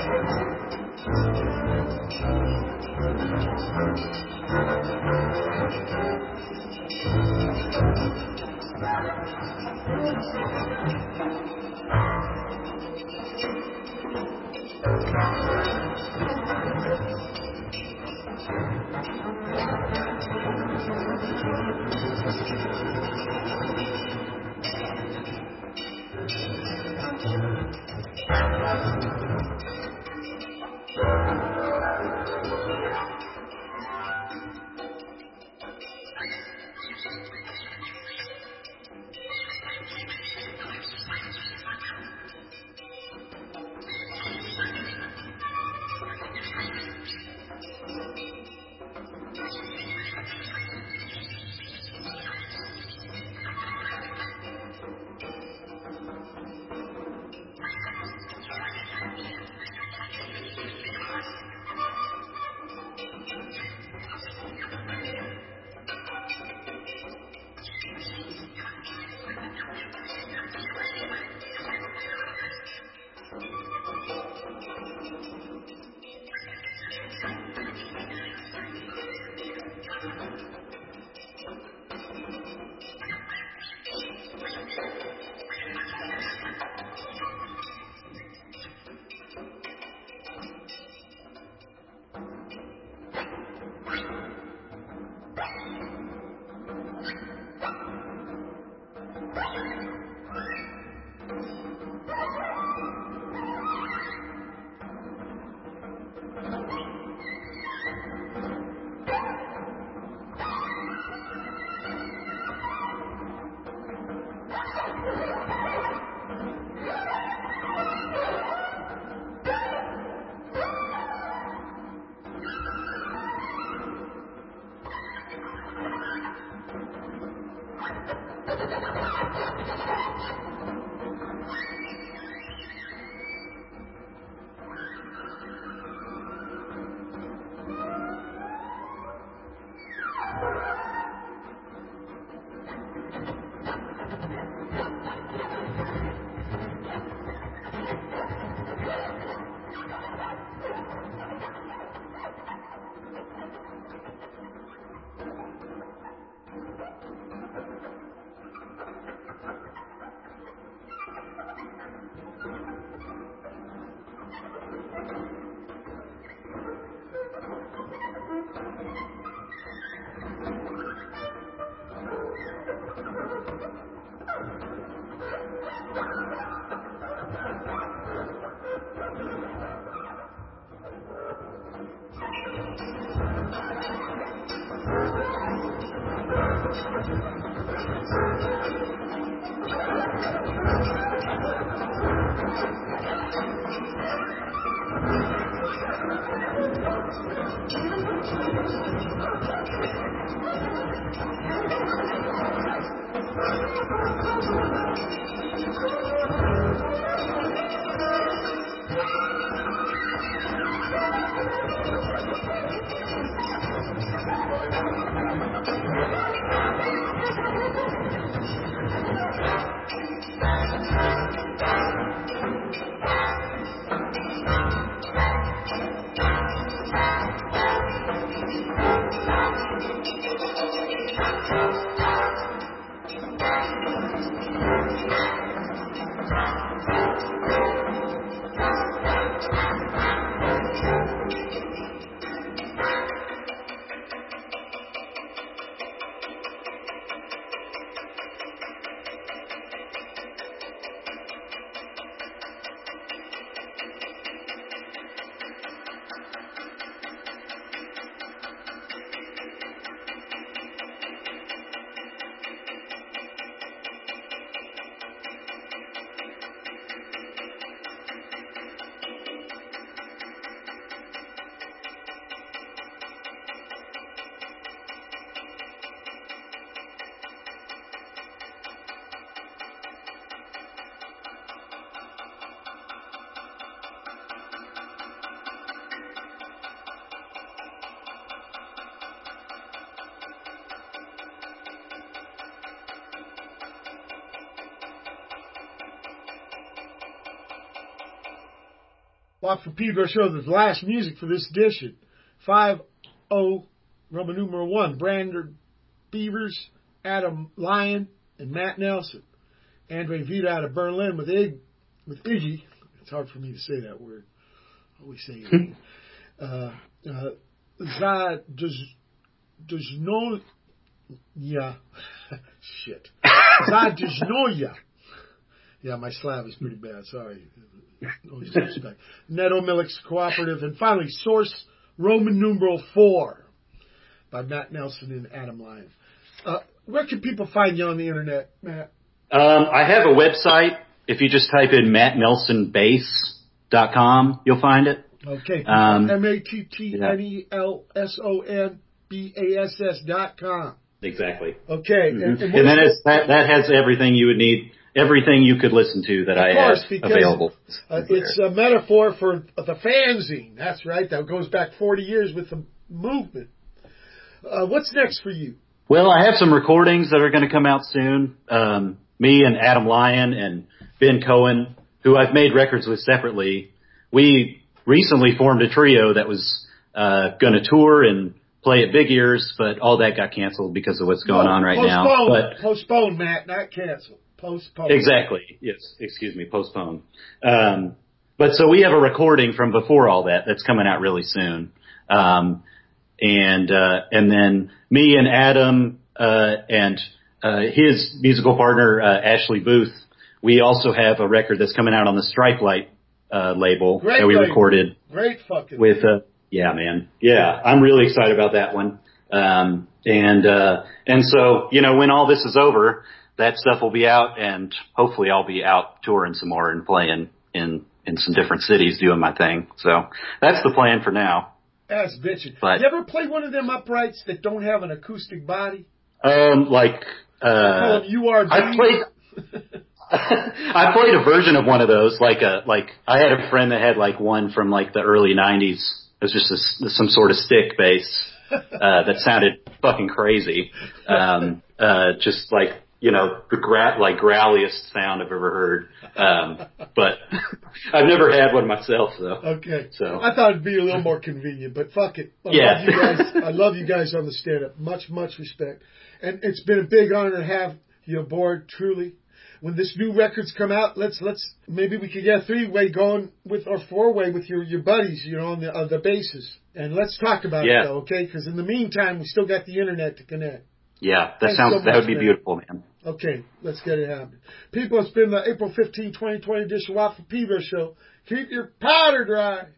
Thank you. Walk for Pedro Show, the last music for this edition. five oh, Roman numeral one, Brandon Beavers, Adam Lyon, and Matt Nelson. Andre Vita out of Berlin with Ig, with Iggy. It's hard for me to say that word. I always say it. uh, uh, Za Dejnoya. Shit. Za Dejnoya. Yeah, my Slav is pretty bad. Sorry. No disrespect. Neto Milik's Cooperative. And finally, Source Roman numeral four by Matt Nelson and Adam Lyon. Uh, where can people find you on the internet, Matt? Um, I have a website. If you just type in matt nelson bass dot com, you'll find it. Okay. Um, M A T T N E L S O N B A S S dot com. Exactly. Okay. Mm-hmm. And, and, and then it's, that, that has everything you would need, everything you could listen to that I course, have because, available. Uh, it's a metaphor for the fanzine. That's right. That goes back forty years with the movement. Uh, what's next for you? Well, I have some recordings that are going to come out soon. Um, me and Adam Lyon and Ben Cohen, who I've made records with separately, we recently formed a trio that was uh, going to tour and play at Big Ears, but all that got canceled because of what's going no, on right postpone, now. But postpone, Matt, not cancel. Postpone. Exactly. Yes. Excuse me. Postpone. Um, but so we have a recording from before all that that's coming out really soon. Um, and, uh, and then me and Adam, uh, and, uh, his musical partner, uh, Ashley Booth, we also have a record that's coming out on the Stripe Light, uh, label Great that we label. recorded. Great fucking. With, uh, yeah, man. Yeah. I'm really excited about that one. Um, and, uh, and so, you know, when all this is over, that stuff will be out, and hopefully I'll be out touring some more and playing in, in some different cities doing my thing. So that's the plan for now. That's bitchin'. But, you ever play one of them uprights that don't have an acoustic body? Um, like, uh, I call them U R B. I played, I played a version of one of those, like a, like, I had a friend that had like one from like the early nineties. It was just a, some sort of stick bass, uh, that sounded fucking crazy. Um, uh, just like, you know, the gra- like growliest sound I've ever heard. Um, but I've never had one myself though. Okay. So I thought it'd be a little more convenient, but fuck it. I yeah. love you guys. I love you guys on the stand-up. Much, much respect. And it's been a big honor to have you aboard, truly. When this new record's come out, let's, let's, maybe we could get a three-way going with, or four-way with your, your buddies, you know, on the, on the bases. And let's talk about yeah. it though, okay? Because in the meantime, we still got the internet to connect. Yeah, that Thanks sounds, so that much, would be man. beautiful, man. Okay, let's get it happening. People, it's been the April fifteenth, twenty twenty edition of Watt from Pedro Show. Keep your powder dry.